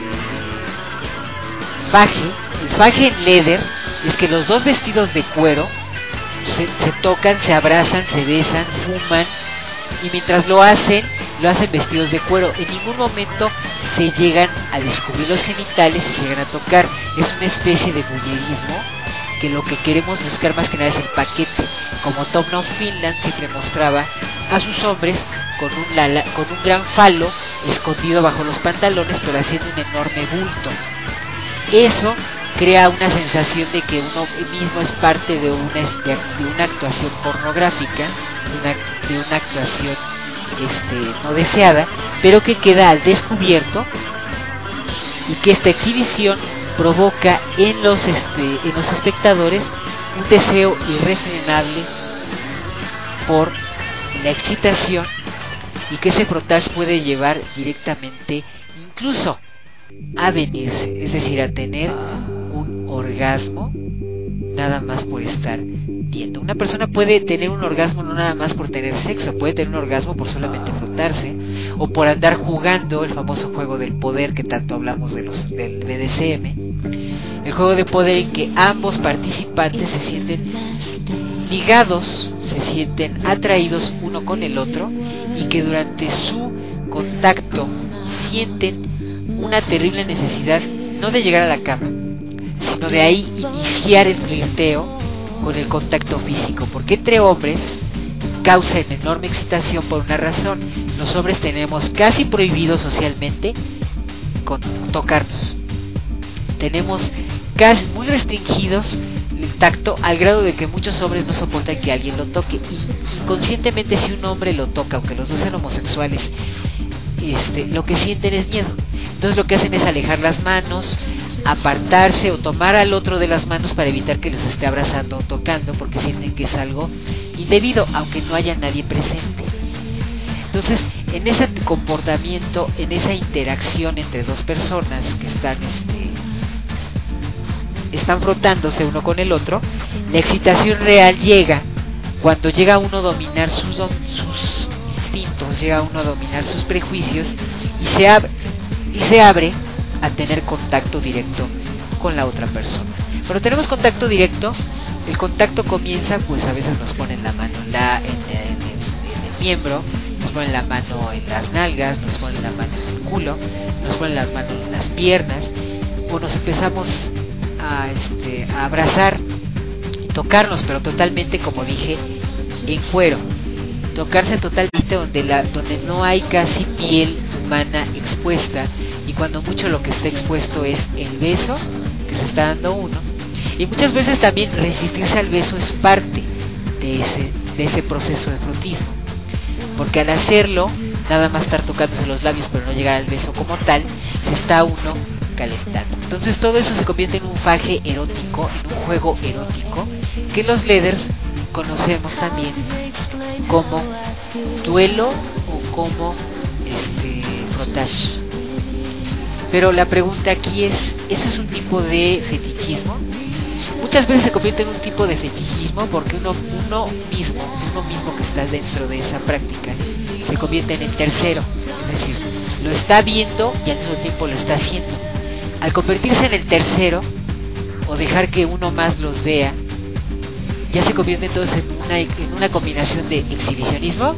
S1: faje. El faje en leather es que los dos vestidos de cuero se, se tocan, se abrazan, se besan, fuman, y mientras lo hacen, lo hacen vestidos de cuero. En ningún momento se llegan a descubrir los genitales y se llegan a tocar. Es una especie de voyerismo que lo que queremos buscar más que nada es el paquete, como Tom of Finland siempre mostraba a sus hombres con un, lala, con un gran falo escondido bajo los pantalones, pero haciendo un enorme bulto. Eso crea una sensación de que uno mismo es parte de una, de una actuación pornográfica, de una, de una actuación este, no deseada, pero que queda al descubierto, y que esta exhibición provoca en los este, en los espectadores un deseo irrefrenable por la excitación, y que ese frotage puede llevar directamente incluso a venirse, es decir, a tener un orgasmo nada más por estar viendo. Una persona puede tener un orgasmo no nada más por tener sexo, puede tener un orgasmo por solamente frotarse, o por andar jugando el famoso juego del poder que tanto hablamos de los del B D S M, el juego de poder en que ambos participantes se sienten ligados, se sienten atraídos uno con el otro, y que durante su contacto sienten una terrible necesidad no de llegar a la cama, sino de ahí iniciar el flirteo con el contacto físico, porque entre hombres causa una enorme excitación por una razón. Los hombres tenemos casi prohibido socialmente con tocarnos, tenemos casi muy restringidos el tacto, al grado de que muchos hombres no soportan que alguien lo toque, y inconscientemente si un hombre lo toca, aunque los dos sean homosexuales, este, lo que sienten es miedo. Entonces lo que hacen es alejar las manos, apartarse o tomar al otro de las manos para evitar que los esté abrazando o tocando, porque sienten que es algo indebido, aunque no haya nadie presente. Entonces, en ese comportamiento, en esa interacción entre dos personas que están este, están frotándose uno con el otro, la excitación real llega cuando llega uno a dominar sus, sus instintos, llega uno a dominar sus prejuicios, y se abre, y se abre a tener contacto directo con la otra persona. Cuando tenemos contacto directo, el contacto comienza, pues a veces nos ponen la mano en, la, en, en, en, en el miembro, nos ponen la mano en las nalgas, nos ponen la mano en el culo, nos ponen las manos en las piernas, o nos empezamos a, este, a abrazar y tocarnos, pero totalmente, como dije, en cuero. Tocarse totalmente donde, la, donde no hay casi piel humana expuesta, y cuando mucho lo que está expuesto es el beso que se está dando uno, y muchas veces también resistirse al beso es parte de ese, de ese proceso de frotismo, porque al hacerlo, nada más estar tocándose los labios pero no llegar al beso como tal, se está uno calentando. Entonces todo eso se convierte en un faje erótico, en un juego erótico, que los leathers conocemos también como duelo o como este frotage. Pero la pregunta aquí es, ¿eso es un tipo de fetichismo? Muchas veces se convierte en un tipo de fetichismo porque uno, uno mismo, uno mismo que está dentro de esa práctica, se convierte en el tercero, es decir, lo está viendo y al mismo tiempo lo está haciendo. Al convertirse en el tercero, o dejar que uno más los vea, ya se convierte entonces en una, en una combinación de exhibicionismo,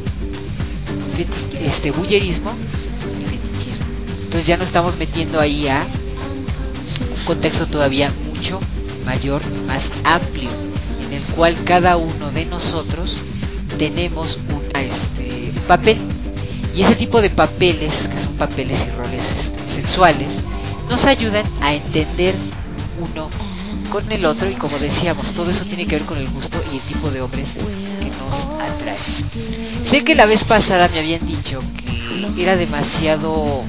S1: este voyerismo y fetichismo. Entonces ya nos estamos metiendo ahí a un contexto todavía mucho mayor, más amplio, en el cual cada uno de nosotros tenemos una, este, un papel, y ese tipo de papeles, que son papeles y roles este, sexuales, nos ayudan a entender uno con el otro, y como decíamos, todo eso tiene que ver con el gusto y el tipo de hombres que nos atraen. Sé que la vez pasada me habían dicho que era demasiado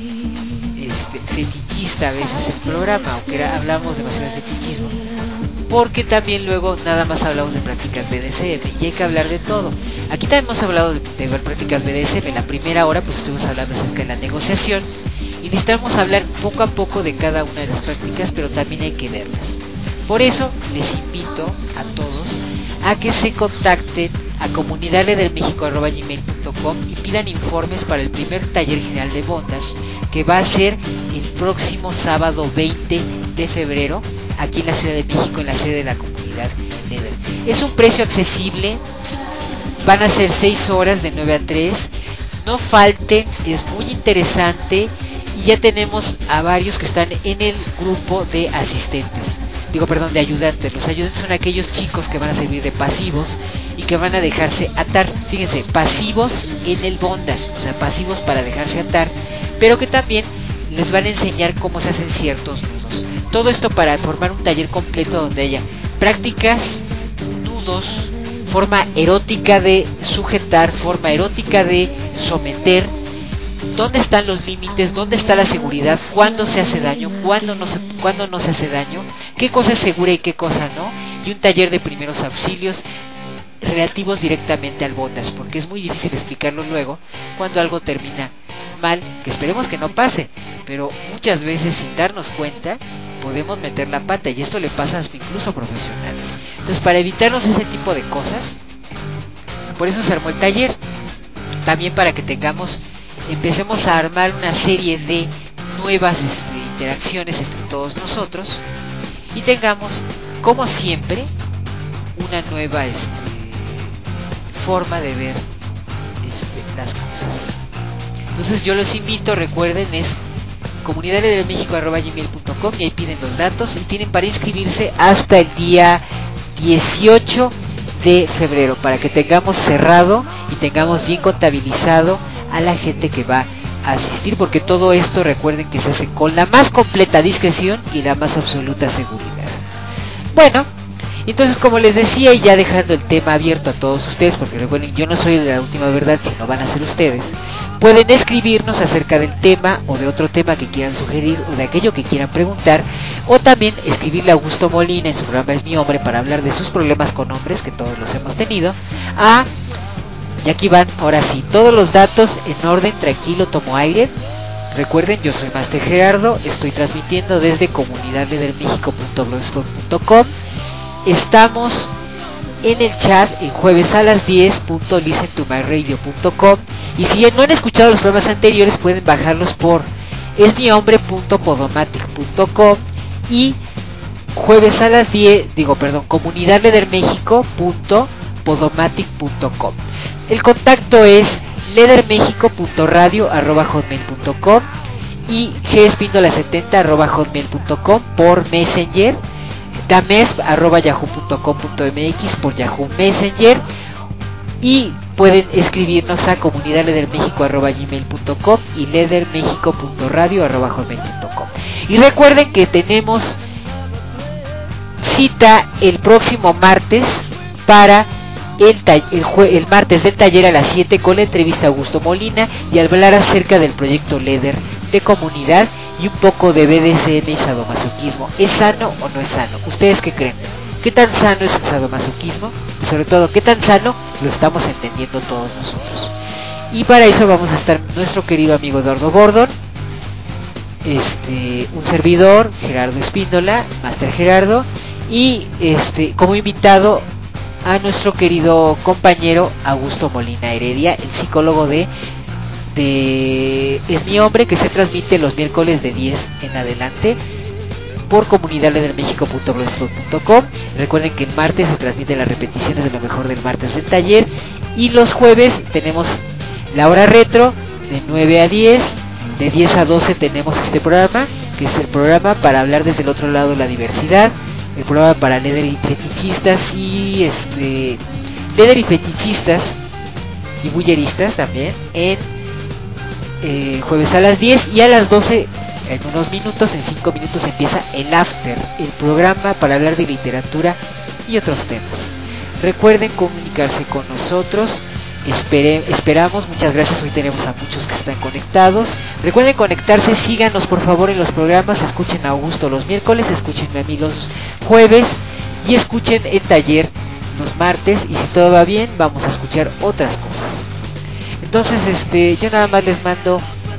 S1: este, fetichista a veces el programa, o que era, hablamos demasiado de fetichismo, porque también luego nada más hablamos de prácticas B D S M y hay que hablar de todo. Aquí también hemos hablado de, de prácticas B D S M. En la primera hora pues estuvimos hablando acerca de la negociación y necesitamos hablar poco a poco de cada una de las prácticas, pero también hay que verlas. Por eso les invito a todos a que se contacten a comunidad leder mexico arroba gmail punto com y pidan informes para el primer taller general de bondage que va a ser el próximo sábado veinte de febrero aquí en la Ciudad de México, en la sede de la comunidad Leder. Es un precio accesible, van a ser seis horas de nueve a tres, no falten, es muy interesante y ya tenemos a varios que están en el grupo de asistentes. Digo, perdón, de ayudantes. Los ayudantes son aquellos chicos que van a servir de pasivos y que van a dejarse atar. Fíjense, pasivos en el bondage, o sea, pasivos para dejarse atar, pero que también les van a enseñar cómo se hacen ciertos nudos. Todo esto para formar un taller completo donde haya prácticas, nudos, forma erótica de sujetar, forma erótica de someter, dónde están los límites, dónde está la seguridad, cuándo se hace daño, cuándo no se, cuándo no se hace daño, qué cosa es segura y qué cosa no, y un taller de primeros auxilios relativos directamente al bondage, porque es muy difícil explicarlo luego cuando algo termina mal, que esperemos que no pase, pero muchas veces sin darnos cuenta podemos meter la pata y esto le pasa hasta incluso a profesionales. Entonces, para evitarnos ese tipo de cosas, por eso se armó el taller, también para que tengamos empecemos a armar una serie de nuevas este, interacciones entre todos nosotros y tengamos, como siempre, una nueva este, forma de ver este, las cosas. Entonces yo los invito, recuerden, es comunidad leder mexico arroba gmail punto com y ahí piden los datos y tienen para inscribirse hasta el día dieciocho de febrero para que tengamos cerrado y tengamos bien contabilizado a la gente que va a asistir, porque todo esto recuerden que se hace con la más completa discreción y la más absoluta seguridad. Bueno, entonces como les decía y ya dejando el tema abierto a todos ustedes, porque recuerden yo no soy de la última verdad, sino van a ser ustedes, pueden escribirnos acerca del tema o de otro tema que quieran sugerir o de aquello que quieran preguntar, o también escribirle a Augusto Molina en su programa Es Mi Hombre para hablar de sus problemas con hombres, que todos los hemos tenido, a... Y aquí van, ahora sí, todos los datos en orden, tranquilo, tomo aire. Recuerden, yo soy Master Gerardo, estoy transmitiendo desde comunidad leder mexico punto blogspot punto com. Estamos en el chat en jueves a las diez punto listen to my radio punto com. Y si no han escuchado los programas anteriores, pueden bajarlos por es mi hombre punto podomatic punto com y jueves a las diez, digo, perdón, comunidad leder mexico punto podomatic punto com. El contacto es ledermexico punto radio arroba hotmail punto com y gespindola setenta arroba hotmail punto com por Messenger, damesp arroba yahoo punto com punto mx por Yahoo Messenger, y pueden escribirnos a comunidad ledermexico arroba gmail punto com y ledermexico punto radio arroba hotmail punto com. Y recuerden que tenemos cita el próximo martes para El, el, el martes del taller a las siete con la entrevista a Augusto Molina y hablar acerca del proyecto Leder de comunidad y un poco de B D S M y sadomasoquismo. ¿Es sano o no es sano? ¿Ustedes qué creen? ¿Qué tan sano es el sadomasoquismo? Y sobre todo, ¿qué tan sano lo estamos entendiendo todos nosotros? Y para eso vamos a estar nuestro querido amigo Eduardo Bordon, este, un servidor, Gerardo Espíndola, Master Gerardo, y este como invitado a nuestro querido compañero Augusto Molina Heredia, el psicólogo de, de Es Mi Hombre, que se transmite los miércoles de diez en adelante por comunidad leder mexico punto blogspot punto com. Recuerden que el martes se transmiten las repeticiones de lo mejor del martes del taller y los jueves tenemos la hora retro de nueve a diez, de diez a doce tenemos este programa, que es el programa para hablar desde el otro lado de la diversidad, el programa para leder y fetichistas y este leder y fetichistas y bulleristas también en eh, jueves a las diez, y a las doce en unos minutos, en cinco minutos empieza el After, el programa para hablar de literatura y otros temas. Recuerden comunicarse con nosotros. Espere, esperamos, muchas gracias, hoy tenemos a muchos que están conectados. Recuerden conectarse, síganos por favor en los programas, escuchen a Augusto los miércoles, escúchenme a mí los jueves y escuchen el taller los martes, y si todo va bien vamos a escuchar otras cosas. Entonces este yo nada más les mando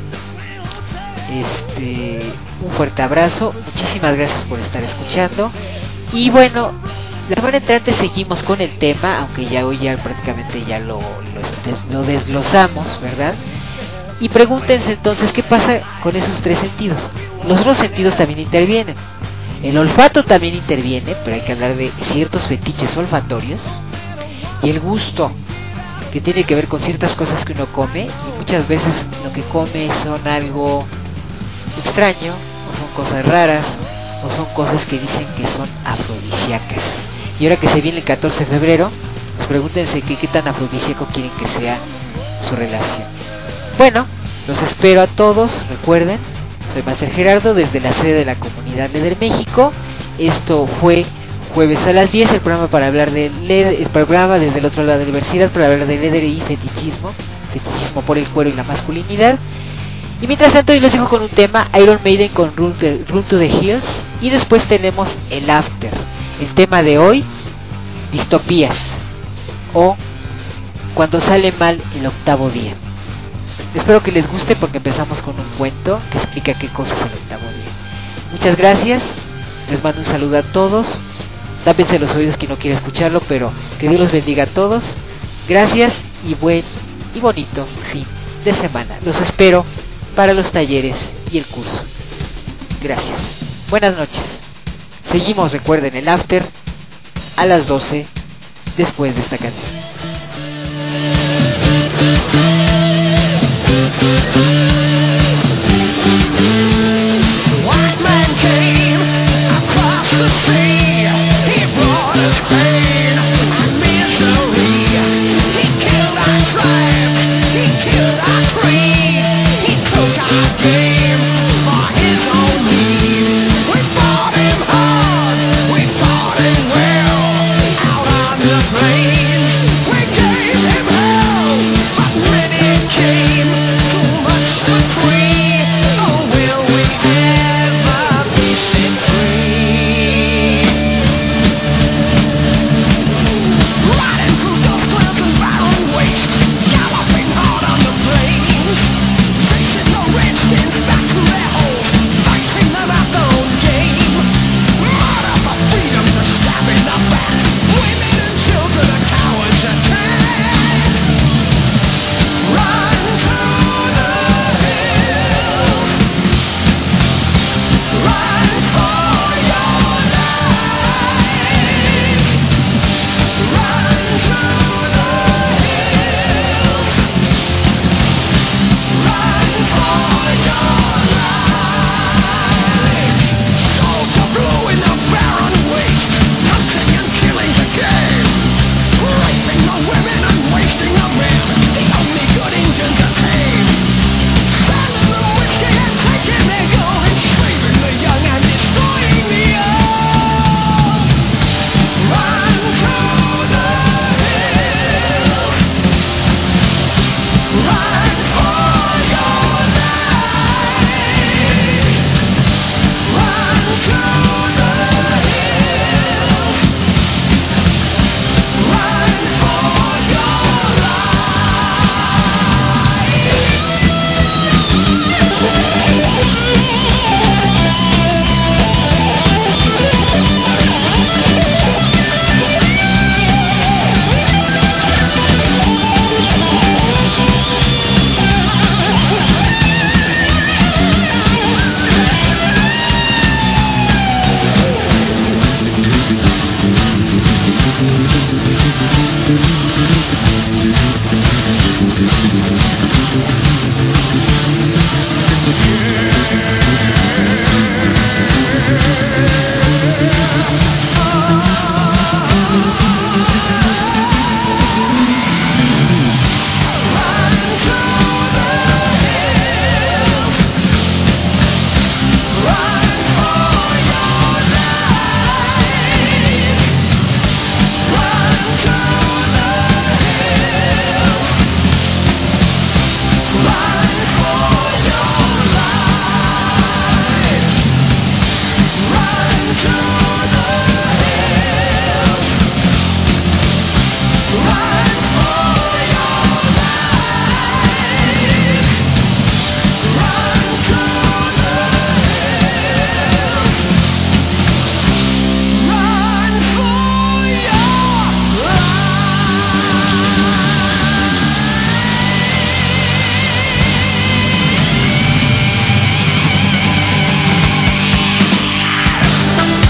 S1: este un fuerte abrazo, muchísimas gracias por estar escuchando, y bueno, la semana entrante seguimos con el tema, aunque ya hoy ya prácticamente ya lo, lo, lo desglosamos, ¿verdad? Y pregúntense entonces qué pasa con esos tres sentidos. Los otros sentidos también intervienen. El olfato también interviene, pero hay que hablar de ciertos fetiches olfatorios. Y el gusto, que tiene que ver con ciertas cosas que uno come, y muchas veces lo que come son algo extraño, o son cosas raras, o son cosas que dicen que son afrodisíacas. Y ahora que se viene el catorce de febrero, pues pregúntense que qué tan afrodisíaco quieren que sea su relación. Bueno, los espero a todos, recuerden, soy Master Gerardo desde la sede de la Comunidad Leder México. Esto fue jueves a las diez, el programa para hablar de Leder, el programa desde el otro lado de la diversidad para hablar de Leder y fetichismo, fetichismo por el cuero y la masculinidad. Y mientras tanto yo les dejo con un tema, Iron Maiden con Run to, Run to the Hills, y después tenemos el After. El tema de hoy, distopías, o cuando sale mal el octavo día. Espero que les guste porque empezamos con un cuento que explica qué cosa es el octavo día. Muchas gracias, les mando un saludo a todos, tápense los oídos quien no quiere escucharlo, pero que Dios los bendiga a todos. Gracias y buen y bonito fin de semana. Los espero para los talleres y el curso. Gracias. Buenas noches. Seguimos, recuerden, el After a las doce después de esta canción.